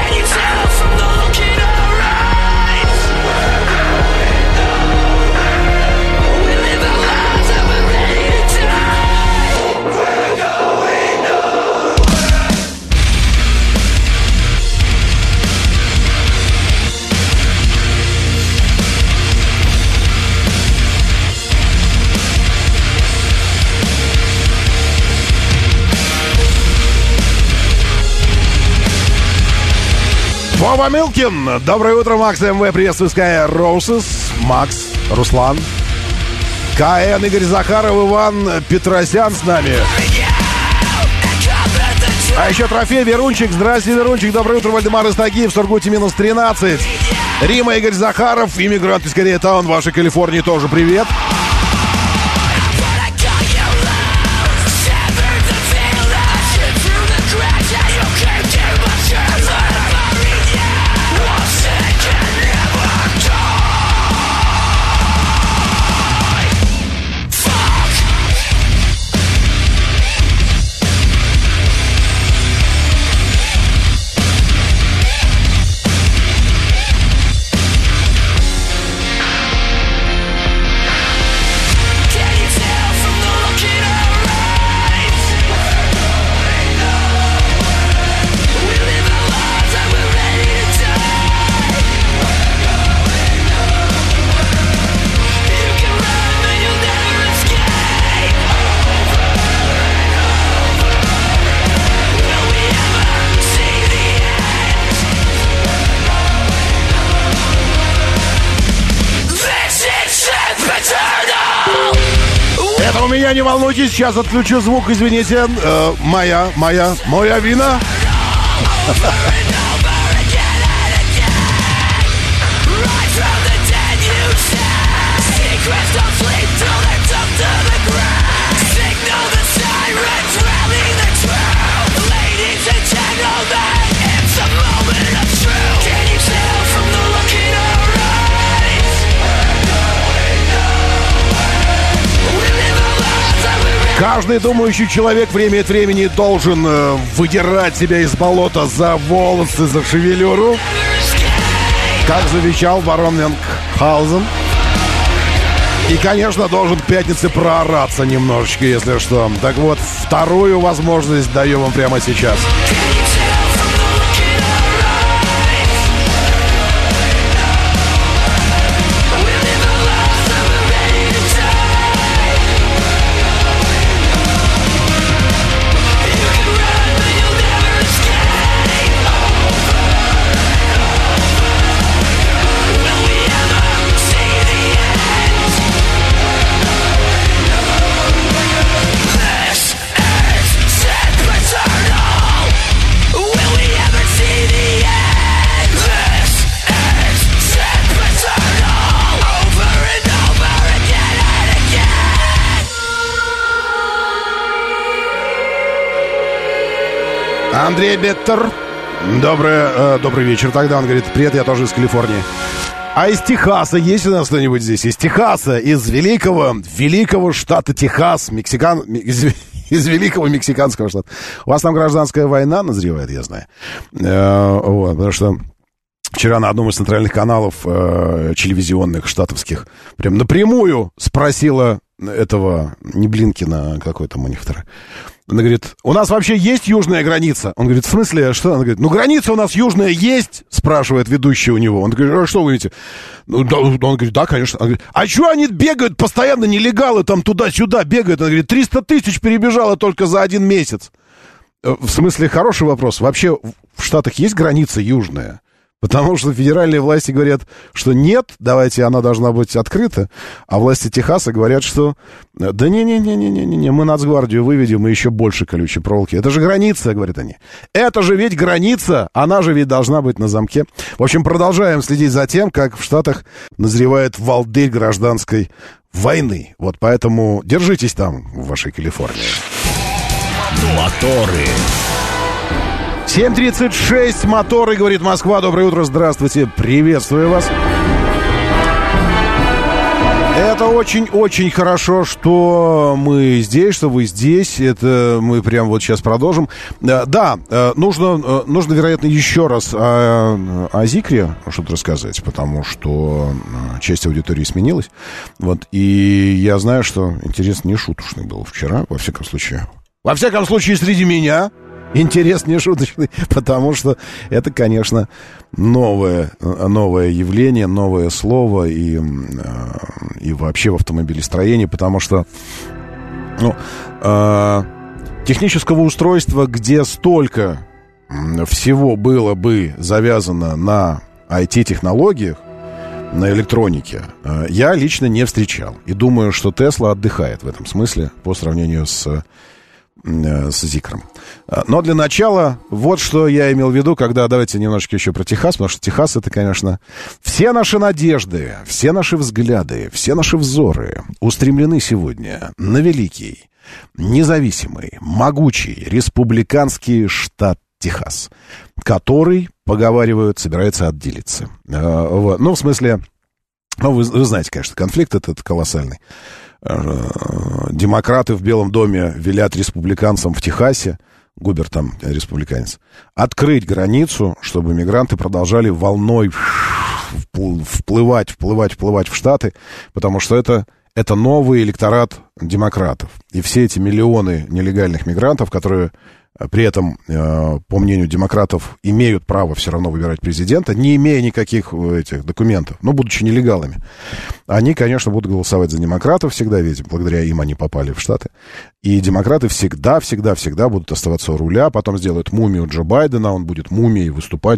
Вова Милкин. Доброе утро, Макс МВ. Приветствую, Sky Roses. Макс, Руслан, КН, Игорь Захаров, Иван Петросян с нами. А еще трофей Верунчик. Здравствуйте, Верунчик. Доброе утро, Вальдемар Истагиев. В Сургуте минус тринадцать. Рима, Игорь Захаров. Иммигрант из Кореятаун. Вашей Калифорнии тоже привет. Меня не волнуйтесь, сейчас отключу звук, извините. Э, моя, моя, моя вина. Ladies and Каждый думающий человек время от времени должен э, выдирать себя из болота за волосы, за шевелюру, как завещал барон Мюнхгаузен. И, конечно, должен к пятнице проораться немножечко, если что. Так вот, вторую возможность даю вам прямо сейчас. Андрей Беттер. Добрый, э, добрый вечер. Тогда он говорит: привет, я тоже из Калифорнии. А из Техаса есть у нас кто-нибудь здесь? Из Техаса, из великого, великого штата Техас, Мексикан, из, из великого мексиканского штата. У вас там гражданская война назревает, я знаю. Э, вот, потому что вчера на одном из центральных каналов э, телевизионных штатовских прям напрямую спросила этого, не Блинкина, какой там у них второй. Она говорит: у нас вообще есть южная граница? Он говорит: в смысле, что? Она говорит: ну, граница у нас южная есть, спрашивает ведущий у него. Он говорит: а что вы говорите? Ну, да, он говорит: да, конечно. Он говорит: а что они бегают постоянно, нелегалы там туда-сюда бегают? Он говорит: триста тысяч перебежало только за один месяц. В смысле, хороший вопрос. Вообще в Штатах есть граница южная? Потому что федеральные власти говорят, что нет, давайте, она должна быть открыта. А власти Техаса говорят, что да не-не-не-не-не-не, мы Нацгвардию выведем и еще больше колючей проволоки. Это же граница, говорят они. Это же ведь граница, она же ведь должна быть на замке. В общем, продолжаем следить за тем, как в Штатах назревает волдырь гражданской войны. Вот поэтому держитесь там, в вашей Калифорнии. Моторы. семь тридцать шесть, моторы, говорит Москва. Доброе утро, здравствуйте, приветствую вас. Это очень-очень хорошо, что мы здесь, что вы здесь. Это мы прямо вот сейчас продолжим. Да, нужно, нужно вероятно, еще раз о, о Зикре что-то рассказать, потому что часть аудитории сменилась. Вот, и я знаю, что интерес не шуточный был вчера, во всяком случае. Во всяком случае, среди меня интерес не шуточный, потому что это, конечно, новое, новое явление, новое слово и, и вообще в автомобилестроении, потому что ну, э, технического устройства, где столько всего было бы завязано на ай ти-технологиях, на электронике, э, я лично не встречал. И думаю, что Tesla отдыхает в этом смысле по сравнению с... с Зикром. Но для начала, вот что я имел в виду, когда, давайте немножечко еще про Техас, потому что Техас — это, конечно, все наши надежды, все наши взгляды, все наши взоры устремлены сегодня на великий, независимый, могучий республиканский штат Техас, который, поговаривают, собирается отделиться. Вот. Ну, в смысле, ну, вы, вы знаете, конечно, конфликт этот колоссальный. Демократы в Белом доме велят республиканцам в Техасе, Губер там республиканец, открыть границу, чтобы мигранты продолжали волной вплывать, вплывать, вплывать в Штаты, потому что это, это новый электорат демократов. И все эти миллионы нелегальных мигрантов, которые при этом, по мнению демократов, имеют право все равно выбирать президента, не имея никаких этих документов, но будучи нелегалами, они, конечно, будут голосовать за демократов всегда, ведь благодаря им они попали в Штаты. И демократы всегда, всегда, всегда будут оставаться у руля, потом сделают мумию Джо Байдена, он будет мумией выступать,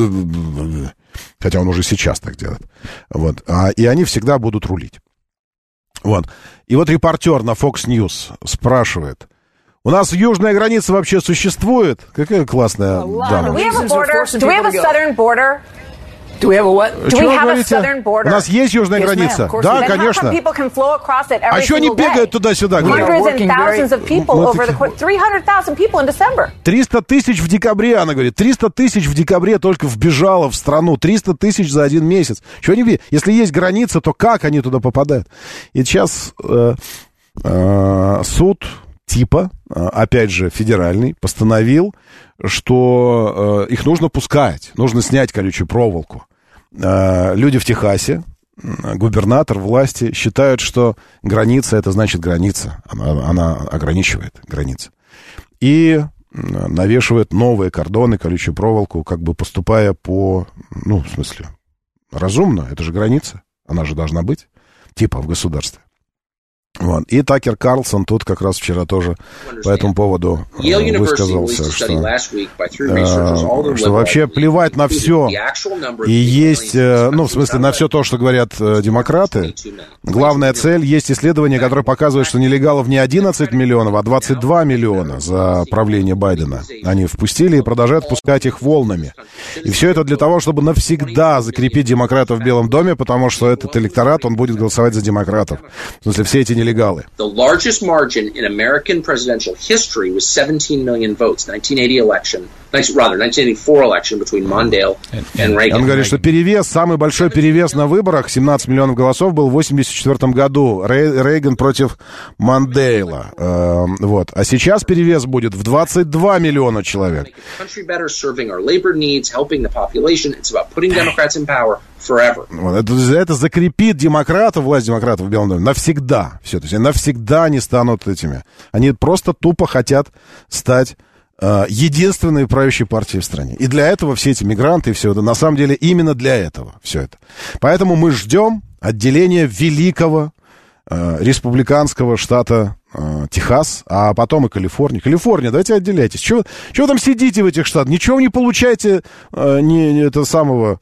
хотя он уже сейчас так делает. Вот. А, и они всегда будут рулить. Вот. И вот репортер на Fox News спрашивает: у нас южная граница вообще существует? Какая классная дама. Do we have a border? Do we have a southern border? Do we have a what? Do we have a southern border? У нас есть южная yes, граница? Да, конечно. А что они бегают туда-сюда? Hundreds and thousands of people over the course. three hundred thousand people in December. триста тысяч в декабре, она говорит. триста тысяч в декабре только вбежало в страну. триста тысяч за один месяц. Что они бегают? Если есть граница, то как они туда попадают? И сейчас э, э, суд типа, опять же, федеральный, постановил, что их нужно пускать, нужно снять колючую проволоку. Люди в Техасе, губернатор, власти считают, что граница — это значит граница. Она, она ограничивает границы. И навешивает новые кордоны, колючую проволоку, как бы поступая по, ну, в смысле, разумно. Это же граница. Она же должна быть, типа, в государстве. Вот. И Такер Карлсон тут как раз вчера тоже по этому поводу высказался, что, э, что вообще плевать на все. И есть, э, ну, в смысле, на все то, что говорят э, демократы. Главная цель, есть исследование, которое показывает, что нелегалов не одиннадцать миллионов, а двадцать два миллиона за правление Байдена. Они впустили и продолжают пускать их волнами. И все это для того, чтобы навсегда закрепить демократов в Белом доме, потому что этот электорат, он будет голосовать за демократов. В смысле, все эти нелегалы. The largest margin in American presidential history was seventeen million votes, nineteen eighty election, rather, nineteen eighty-four election between Mondale and Reagan. Он говорит, что перевес, самый большой перевес на выборах, семнадцать миллионов голосов, был в восемьдесят четвёртом году. Рейган против Мандейла. Э, вот. А сейчас перевес будет в двадцать два миллиона человек. Вот, это, это закрепит демократов, власть демократов в Белом доме навсегда. Все, то есть навсегда они станут этими. Они просто тупо хотят стать э, единственной правящей партией в стране. И для этого все эти мигранты и все это, на самом деле, именно для этого все это. Поэтому мы ждем отделения великого э, республиканского штата э, Техас, а потом и Калифорния. Калифорния, давайте отделяйтесь. Чего, чего там сидите в этих штатах? Ничего не получаете э, не, не это самого...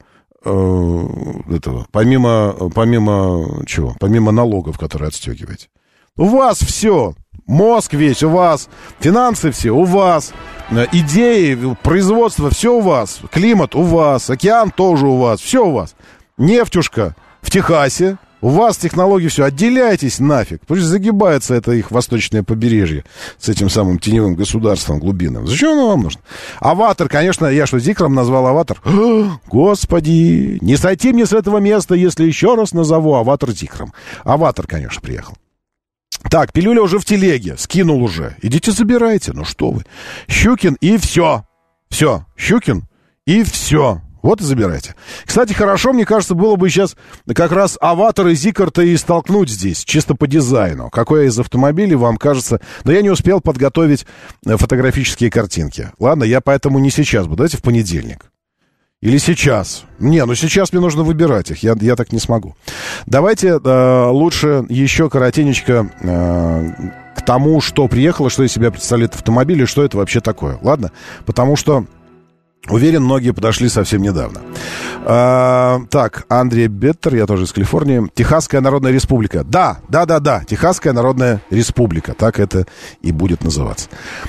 этого, помимо, помимо чего? Помимо налогов, которые отстегиваете. У вас все. Мозг весь у вас. Финансы все у вас. Идеи, производство все у вас. Климат у вас. Океан тоже у вас. Все у вас. Нефтюшка в Техасе. У вас технологии все. Отделяйтесь нафиг. Пусть загибается это их восточное побережье с этим самым теневым государством глубинным. Зачем оно вам нужно? Аватар, конечно, я что, Зикрам назвал Аватар? Господи, не сойти мне с этого места, если еще раз назову Аватар Зикрам. Аватар, конечно, приехал. Так, пилюля уже в телеге. Скинул уже. Идите забирайте. Ну что вы. Щукин и все. Все. Щукин и все. Вот и забирайте. Кстати, хорошо, мне кажется, было бы сейчас как раз Аватар и Зикар-то и столкнуть здесь, чисто по дизайну. Какой из автомобилей вам кажется... Но я не успел подготовить фотографические картинки. Ладно, я поэтому не сейчас буду. Давайте в понедельник. Или сейчас. Не, ну сейчас мне нужно выбирать их. Я, я так не смогу. Давайте э, лучше еще коротенечко э, к тому, что приехало, что из себя представляет автомобиль и что это вообще такое. Ладно? Потому что... Уверен, многие подошли совсем недавно. А, так, Андрей Беттер, я тоже из Калифорнии. Техасская Народная Республика. Да, да, да, да, Техасская Народная Республика. Так это и будет называться.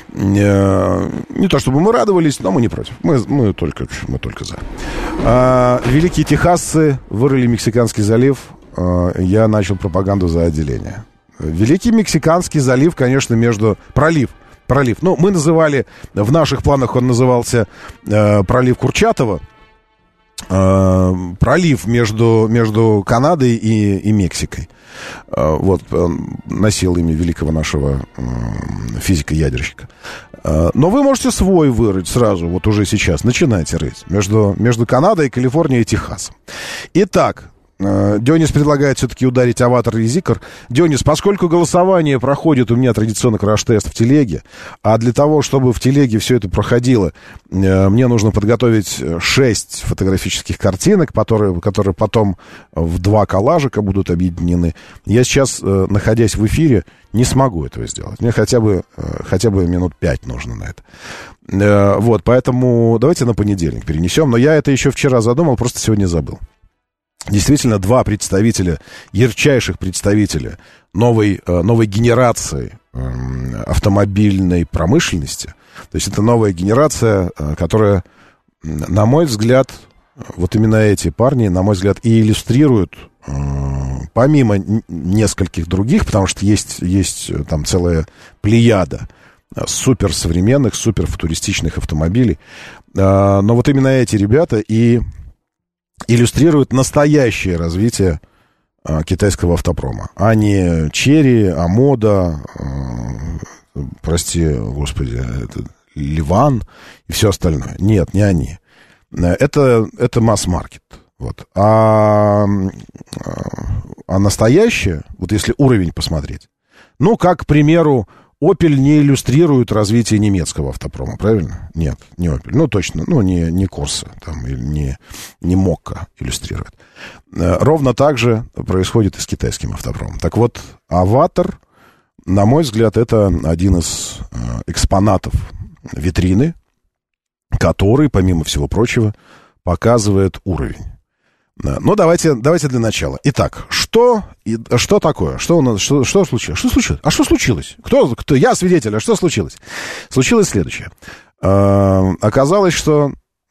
А, не то чтобы мы радовались, но мы не против. Мы, мы, только, мы только за. А, великие техасцы вырыли Мексиканский залив. А, я начал пропаганду за отделение. Великий Мексиканский залив, конечно, между... Пролив. Пролив. Ну, мы называли, в наших планах он назывался э, пролив Курчатова. Э, пролив между, между Канадой и, и Мексикой. Э, вот, он носил имя великого нашего э, физика-ядерщика. Э, но вы можете свой вырыть сразу, вот уже сейчас. Начинайте рыть. Между, между Канадой, Калифорнией и Техасом. Итак, Дионис предлагает все-таки ударить Аватар и Зикр. Дионис, поскольку голосование проходит у меня традиционно краш-тест в телеге, а для того, чтобы в телеге все это проходило, мне нужно подготовить шесть фотографических картинок, которые, которые потом в два коллажика будут объединены. Я сейчас, находясь в эфире, не смогу этого сделать. Мне хотя бы, хотя бы минут пять нужно на это. Вот, поэтому давайте на понедельник перенесем. Но я это еще вчера задумал, просто сегодня забыл. Действительно, два представителя, ярчайших представителя новой, новой генерации автомобильной промышленности. То есть это новая генерация, которая, на мой взгляд, вот именно эти парни, на мой взгляд, и иллюстрируют, помимо нескольких других, потому что есть, есть там целая плеяда суперсовременных, суперфутуристичных автомобилей. Но вот именно эти ребята и... иллюстрирует настоящее развитие а, китайского автопрома, а не Черри, Амода, а, прости, господи, это Ливан и все остальное. Нет, не они. Это, это масс-маркет. Вот. А, а настоящее, вот если уровень посмотреть, ну, как, к примеру, Opel не иллюстрирует развитие немецкого автопрома, правильно? Нет, не Opel. Ну, точно, ну, не, не Corsa, там, или не, не Mokka иллюстрирует. Ровно так же происходит и с китайским автопромом. Так вот, Аватар, на мой взгляд, это один из экспонатов витрины, который, помимо всего прочего, показывает уровень. Ну, давайте, давайте для начала. Итак, что, что такое? Что, у нас, что, что случилось? Что случилось? А что случилось? Кто, кто? Я свидетель, а что случилось? Случилось следующее. Оказалось, что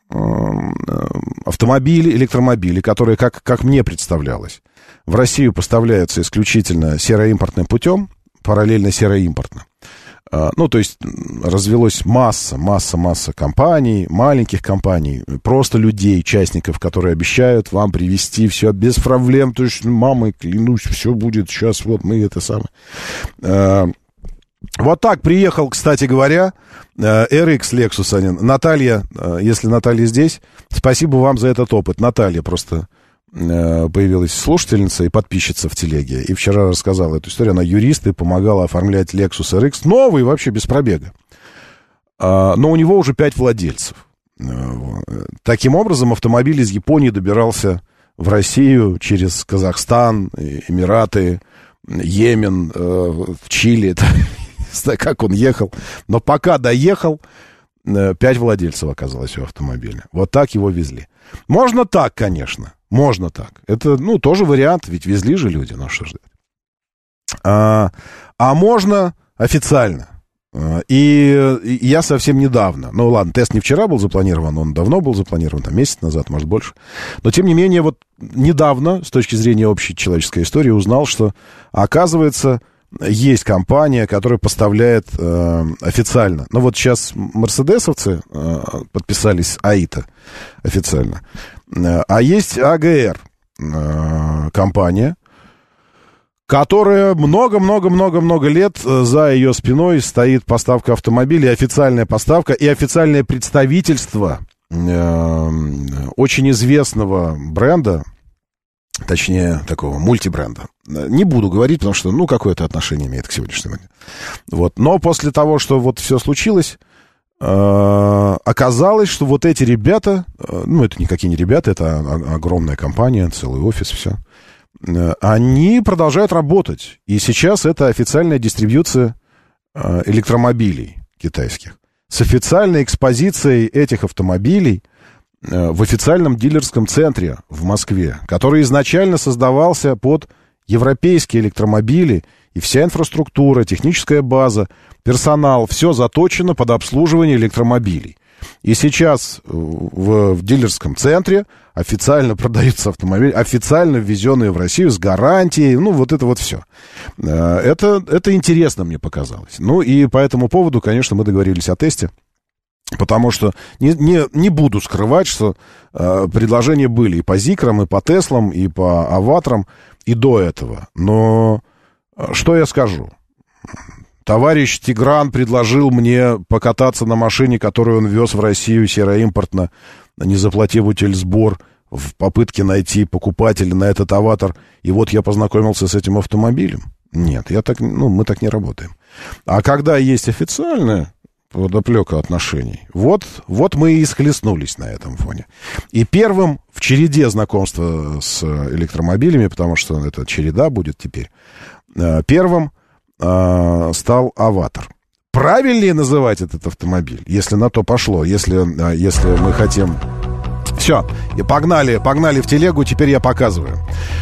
автомобили, электромобили, которые, как, как мне представлялось, в Россию поставляются исключительно сероимпортным путем, параллельно сероимпортно. Ну, то есть развелось масса, масса, масса компаний, маленьких компаний, просто людей, частников, которые обещают вам привезти все без проблем. То есть, мамой, клянусь, все будет сейчас, вот мы это самое. Вот так приехал, кстати говоря, эр икс Lexus. Наталья, если Наталья здесь, спасибо вам за этот опыт. Наталья просто появилась слушательница и подписчица в телеге. И вчера рассказала эту историю. Она юрист и помогала оформлять Lexus эр икс. Новый, вообще без пробега. Но у него уже пять владельцев. Таким образом, автомобиль из Японии добирался в Россию через Казахстан, Эмираты, Йемен, в Чили. Не знаю, как он ехал. Но пока доехал, пять владельцев оказалось у автомобиля. Вот так его везли. Можно так, конечно. Можно так. Это, ну, тоже вариант, ведь везли же люди, ну что ж. А, а можно официально. И, и я совсем недавно, ну ладно, тест не вчера был запланирован, он давно был запланирован, там месяц назад, может больше. Но тем не менее, вот недавно, с точки зрения общей человеческой истории, узнал, что, оказывается, есть компания, которая поставляет э, официально. Ну вот сейчас мерседесовцы э, подписались АИТа официально. А есть АГР э, компания, которая много-много-много-много лет за ее спиной стоит поставка автомобилей, официальная поставка и официальное представительство э, очень известного бренда, точнее, такого мультибренда. Не буду говорить, потому что, ну, какое-то отношение имеет к сегодняшнему дню. Вот. Но после того, что вот все случилось, э, оказалось, что вот эти ребята, э, ну, это никакие не ребята, это огромная компания, целый офис, все, э, они продолжают работать. И сейчас это официальная дистрибьюция э, электромобилей китайских. С официальной экспозицией этих автомобилей в официальном дилерском центре в Москве, который изначально создавался под европейские электромобили, и вся инфраструктура, техническая база, персонал, все заточено под обслуживание электромобилей. И сейчас в, в дилерском центре официально продаются автомобили, официально ввезенные в Россию с гарантией, ну, вот это вот все. Это, это интересно мне показалось. Ну, и по этому поводу, конечно, мы договорились о тесте. Потому что не, не, не буду скрывать, что э, предложения были и по Зикрам, и по Теслам, и по Аватрам, и до этого. Но что я скажу? Товарищ Тигран предложил мне покататься на машине, которую он вез в Россию сероимпортно, не заплатив утильсбор, в попытке найти покупателя на этот Аватар. И вот я познакомился с этим автомобилем. Нет, я так, ну, мы так не работаем. А когда есть официальное подоплека отношений. Вот, вот мы и схлестнулись на этом фоне. И первым в череде знакомства с электромобилями, потому что это череда будет теперь, первым стал Аватар. Правильнее называть этот автомобиль, если на то пошло, если, если мы хотим... Все, погнали, погнали в телегу, теперь я показываю.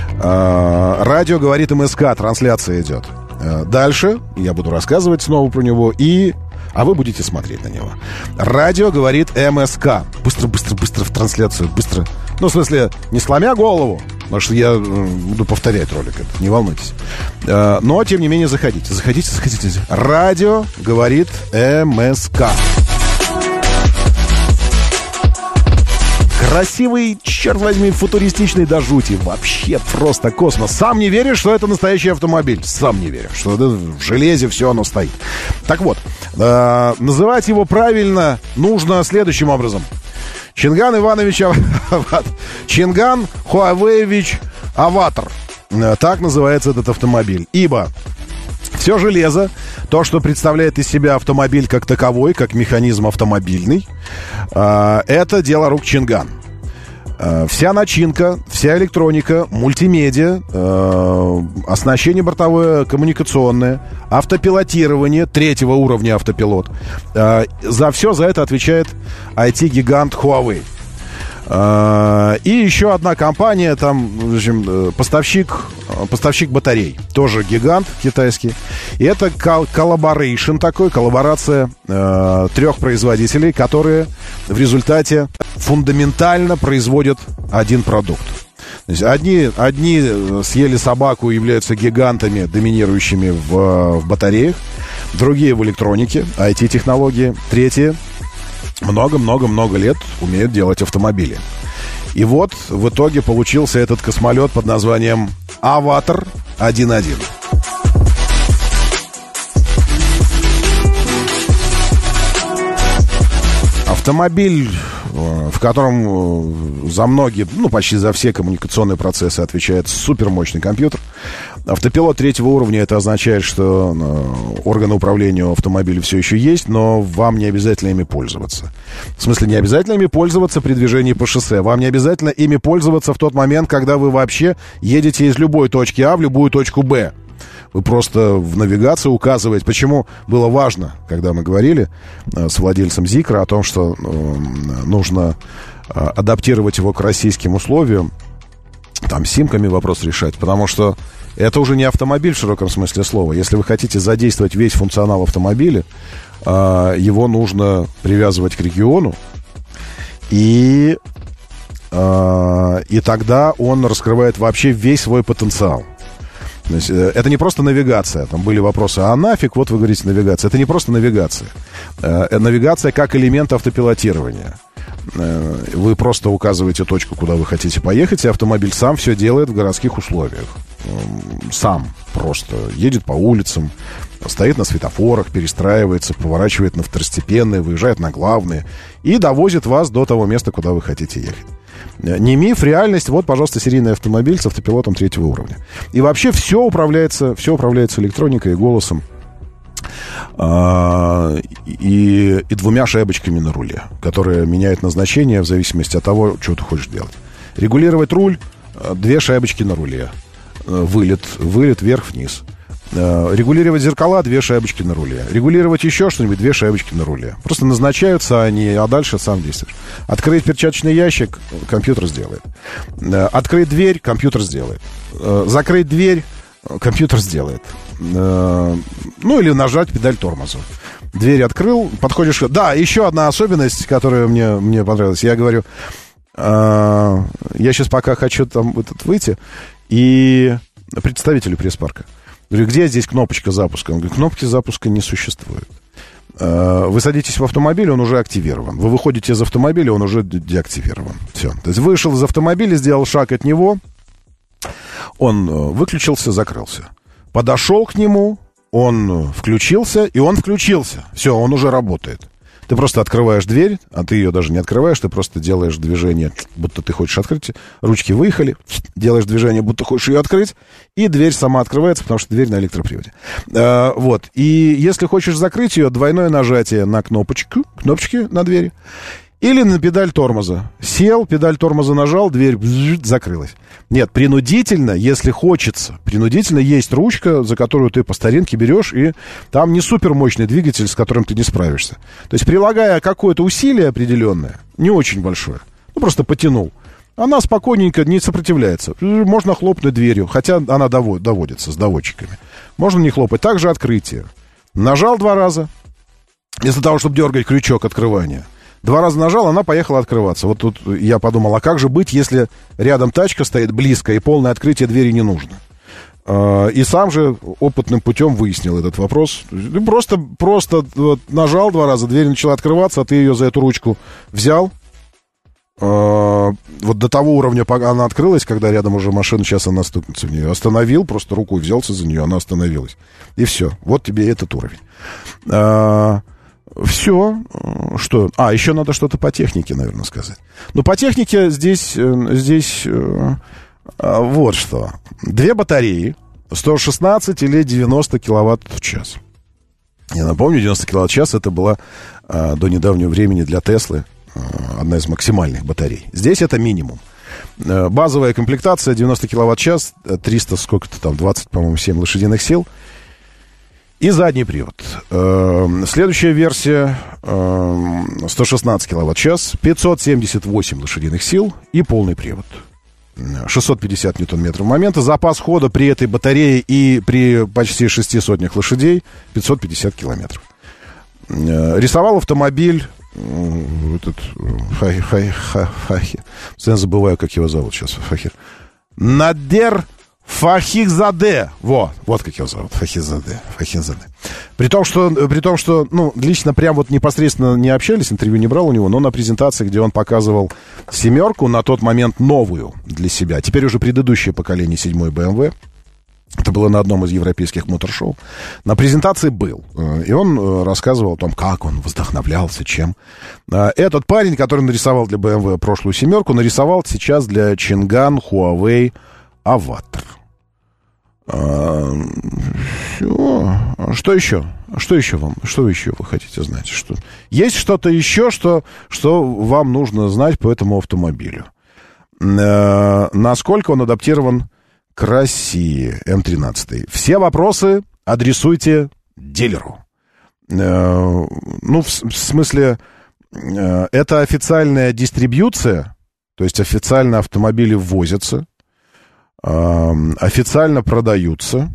Радио говорит МСК, трансляция идет. Дальше я буду рассказывать снова про него и... А вы будете смотреть на него. Радио говорит МСК. Быстро, быстро, быстро в трансляцию. Быстро. Ну, в смысле, не сломя голову. Потому что я буду повторять ролик. Это, не волнуйтесь. Но, тем не менее, заходите. Заходите, заходите. Радио говорит МСК. Красивый, черт возьми, футуристичный до жути. Вообще просто космос. Сам не веришь, что это настоящий автомобиль. Сам не веришь, что это в железе все оно стоит. Так вот, э, называть его правильно нужно следующим образом. Чинган Иванович Аватар. Чинган Хуавеевич Аватар. Так называется этот автомобиль. Ибо все железо, то, что представляет из себя автомобиль как таковой, как механизм автомобильный, это дело рук Чинган. Вся начинка, вся электроника, мультимедиа, оснащение бортовое коммуникационное, автопилотирование третьего уровня автопилот. За все за это отвечает ай ти-гигант Huawei. И еще одна компания, там, в общем, поставщик, поставщик батарей. Тоже гигант китайский. И это коллаборейшн такой, коллаборация э, трех производителей, которые в результате фундаментально производят один продукт. То есть одни, одни съели собаку и являются гигантами, доминирующими в, в батареях. Другие в электронике, ай ти-технологии. Третьи много-много-много лет умеют делать автомобили. И вот в итоге получился этот космолет под названием Аватар один один. Автомобиль, в котором за многие, ну почти за все коммуникационные процессы отвечает супермощный компьютер. Автопилот третьего уровня, это означает, что органы управления у автомобиля все еще есть, но вам не обязательно ими пользоваться. В смысле, не обязательно ими пользоваться при движении по шоссе. Вам не обязательно ими пользоваться в тот момент, когда вы вообще едете из любой точки А в любую точку Б. Вы просто в навигации указываете. Почему было важно, когда мы говорили с владельцем Зикра о том, что нужно адаптировать его к российским условиям, там симками вопрос решать, потому что это уже не автомобиль в широком смысле слова. Если вы хотите задействовать весь функционал автомобиля, его нужно привязывать к региону, и, и тогда он раскрывает вообще весь свой потенциал. То есть, это не просто навигация. Там были вопросы, а нафиг, вот вы говорите навигация. Это не просто навигация. Навигация как элемент автопилотирования. Вы просто указываете точку, куда вы хотите поехать, и автомобиль сам все делает в городских условиях. Сам просто едет по улицам, стоит на светофорах, перестраивается, поворачивает на второстепенные, выезжает на главные и довозит вас до того места, куда вы хотите ехать. Не миф, реальность. Вот, пожалуйста, серийный автомобиль с автопилотом третьего уровня. И вообще все управляется, все управляется электроникой и голосом. И, и двумя шайбочками на руле, которые меняют назначение в зависимости от того, что ты хочешь делать. Регулировать руль, две шайбочки на руле. Вылет, вылет вверх-вниз. Регулировать зеркала, две шайбочки на руле. Регулировать еще что-нибудь, две шайбочки на руле. Просто назначаются они, а дальше сам действуешь. Открыть перчаточный ящик, компьютер сделает. Открыть дверь, компьютер сделает. Закрыть дверь, компьютер сделает. Ну, или нажать педаль тормоза. Дверь открыл, подходишь... Да, еще одна особенность, которая мне, мне понравилась. Я говорю, я сейчас пока хочу там этот, выйти, и представителю пресс-парка говорю, где здесь кнопочка запуска? Он говорит, кнопки запуска не существует. Вы садитесь в автомобиль, он уже активирован. Вы выходите из автомобиля, он уже деактивирован. Все. То есть вышел из автомобиля, сделал шаг от него, он выключился, закрылся. Подошел к нему, он включился, и он включился. Все, он уже работает. Ты просто открываешь дверь, а ты ее даже не открываешь, ты просто делаешь движение, будто ты хочешь открыть. Ручки выехали, делаешь движение, будто хочешь ее открыть, и дверь сама открывается, потому что дверь на электроприводе. А, вот. И если хочешь закрыть ее, двойное нажатие на кнопочку, кнопочки на двери, или на педаль тормоза. Сел, педаль тормоза нажал, дверь закрылась. Нет, принудительно, если хочется, принудительно есть ручка, за которую ты по старинке берешь, и там не супермощный двигатель, с которым ты не справишься. То есть, прилагая какое-то усилие определенное, не очень большое, ну, просто потянул, она спокойненько не сопротивляется. Можно хлопнуть дверью, хотя она довод, доводится с доводчиками. Можно не хлопать. Также открытие. Нажал два раза, вместо того, чтобы дергать крючок открывания. Два раза нажал, она поехала открываться. Вот тут я подумал, а как же быть, если рядом тачка стоит близко, и полное открытие двери не нужно? И сам же опытным путем выяснил этот вопрос. Просто, просто вот, нажал два раза, дверь начала открываться, а ты ее за эту ручку взял, вот до того уровня, пока она открылась, когда рядом уже машина, сейчас она стукнется в нее. Остановил, просто рукой взялся за нее, она остановилась. И все. Вот тебе этот уровень. А, все. Что? А, еще надо что-то по технике, наверное, сказать. Ну, по технике здесь, здесь вот что. Две батареи, сто шестнадцать или девяносто киловатт в час. Я напомню, девяносто киловатт в час это была до недавнего времени для Теслы одна из максимальных батарей. Здесь это минимум. Базовая комплектация девяносто киловатт в час, триста, сколько-то там, двадцать, по-моему, семь лошадиных сил. И задний привод. Следующая версия сто шестнадцать киловатт в час, пятьсот семьдесят восемь лошадиных сил и полный привод. шестьсот пятьдесят ньютон-метров момента. Запас хода при этой батарее и при почти шести сотнях лошадей пятьсот пятьдесят километров. Рисовал автомобиль этот Фахир, Фахир, Фахир. Я забываю, как его зовут сейчас. Фахир. Надер Фахизаде. Вот, вот как его зовут. Фахизаде. Фахизаде. При том, что, при том, что, ну, лично прям вот непосредственно не общались, интервью не брал у него, но на презентации, где он показывал семерку, на тот момент новую для себя. Теперь уже предыдущее поколение седьмой бэ эм вэ. Это было на одном из европейских мотор-шоу. На презентации был. И он рассказывал о том, как он вдохновлялся, чем. Этот парень, который нарисовал для бэ эм вэ прошлую семерку, нарисовал сейчас для Чинган Huawei Avatar. Все. Что еще? Что еще вам? Что еще вы хотите знать? Что? Есть что-то еще, что, что вам нужно знать по этому автомобилю? Насколько он адаптирован к России, эм тринадцать. Все вопросы адресуйте дилеру. Э, ну, в, в смысле, э, это официальная дистрибьюция, то есть официально автомобили ввозятся, э, официально продаются,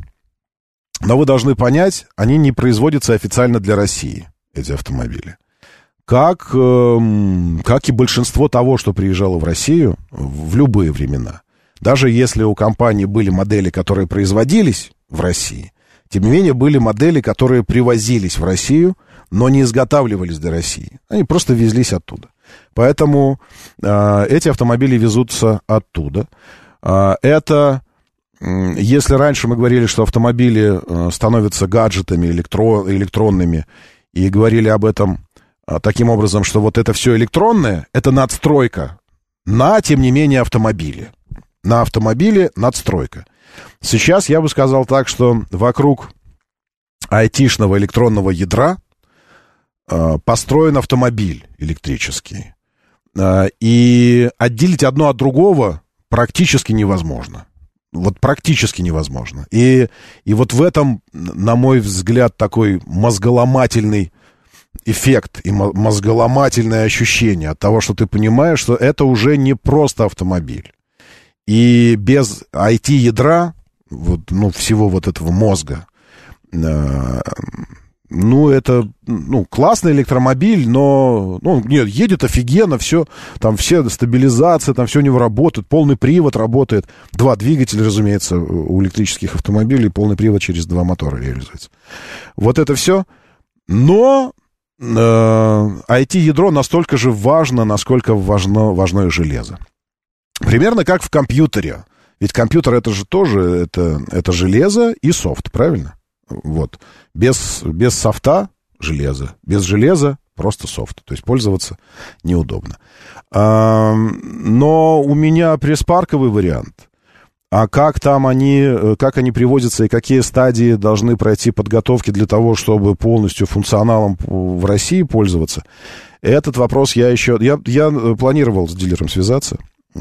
но вы должны понять, они не производятся официально для России, эти автомобили. Как, э, как и большинство того, что приезжало в Россию в любые времена. Даже если у компании были модели, которые производились в России, тем не менее были модели, которые привозились в Россию, но не изготавливались для России. Они просто везлись оттуда. Поэтому э, эти автомобили везутся оттуда. Э, это, э, если раньше мы говорили, что автомобили э, становятся гаджетами электро, электронными, и говорили об этом э, таким образом, что вот это все электронное, это надстройка на, тем не менее, автомобили. На автомобиле надстройка. Сейчас я бы сказал так, что вокруг айтишного электронного ядра э, построен автомобиль электрический. Э, и отделить одно от другого практически невозможно. Вот практически невозможно. И, и вот в этом, на мой взгляд, такой мозголомательный эффект и мозголомательное ощущение от того, что ты понимаешь, что это уже не просто автомобиль. И без ай ти-ядра, вот, ну, всего вот этого мозга, э, ну, это, ну, классный электромобиль, но, ну, нет, едет офигенно, все, там все стабилизация, там все у него работает, полный привод работает, два двигателя, разумеется, у электрических автомобилей, полный привод через два мотора реализуется. Вот это все, но э, ай ти-ядро настолько же важно, насколько важно, важно железо. Примерно как в компьютере. Ведь компьютер это же тоже это, это железо и софт, правильно? Вот. Без, без софта железо. Без железа просто софт. То есть пользоваться неудобно. А, но у меня пресс-парковый вариант. А как там они, как они приводятся и какие стадии должны пройти подготовки для того, чтобы полностью функционалом в России пользоваться, этот вопрос я еще... Я, я планировал с дилером связаться,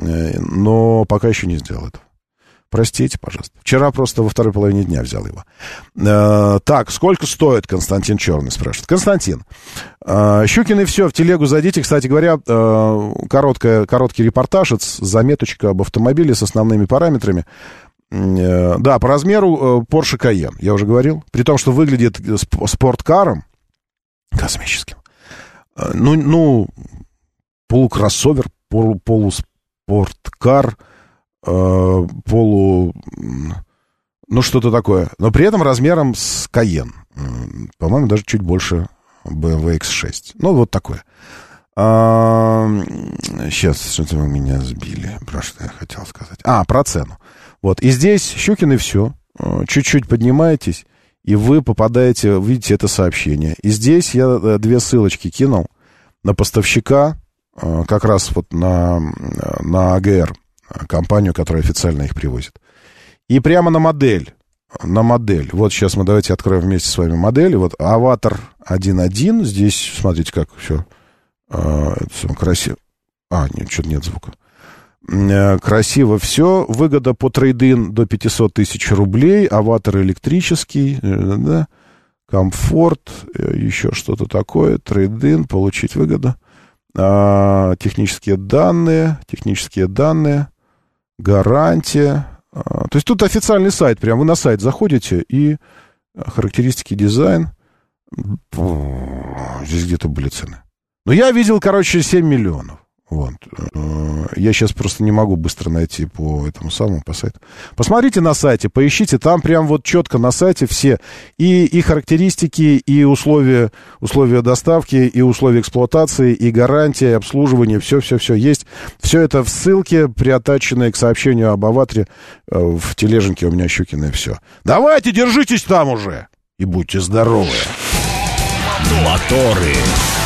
но пока еще не сделал этого. Простите, пожалуйста. Вчера просто во второй половине дня взял его. Э, так, сколько стоит, Константин Черный спрашивает. Константин, э, Щукин и все, в телегу зайдите. Кстати говоря, э, короткая, короткий репортаж, заметочка об автомобиле с основными параметрами. Э, да, по размеру э, Porsche Cayenne, я уже говорил. При том, что выглядит спорткаром космическим. Э, ну, ну, полукроссовер, полу, полуспорткар, полу... Ну, что-то такое. Но при этом размером с Cayenne. По-моему, даже чуть больше бэ эм вэ икс шесть. Ну, вот такое. А, сейчас, что-то вы меня сбили. Про что я хотел сказать? А, про цену. Вот, и здесь Щукин и все. Чуть-чуть поднимаетесь, и вы попадаете, видите это сообщение. И здесь я две ссылочки кинул на поставщика, как раз вот на, на АГР, компанию, которая официально их привозит. И прямо на модель. На модель. Вот сейчас мы давайте откроем вместе с вами модель. Вот Аватар один точка один. Здесь, смотрите, как все, а, все красиво. А, нет, что-то нет звука. Красиво все. Выгода по трейд-ин до пятьсот тысяч рублей. Аватар электрический. Да. Комфорт. Еще что-то такое. Трейд-ин. Получить выгоду. А, технические данные. Технические данные. Гарантия. А, то есть тут официальный сайт. Прям вы на сайт заходите и характеристики, дизайн. Здесь где-то были цены. Но я видел, короче, семь миллионов. Вот. Я сейчас просто не могу быстро найти по этому самому, по сайту. Посмотрите на сайте, поищите, там прям вот четко на сайте все и, и характеристики, и условия, условия доставки, и условия эксплуатации, и гарантия, и обслуживание, все-все-все есть. Все это в ссылке, приотаченное к сообщению об Аватаре в тележеньке у меня Щукина, и все. Давайте, держитесь там уже и будьте здоровы. Моторы.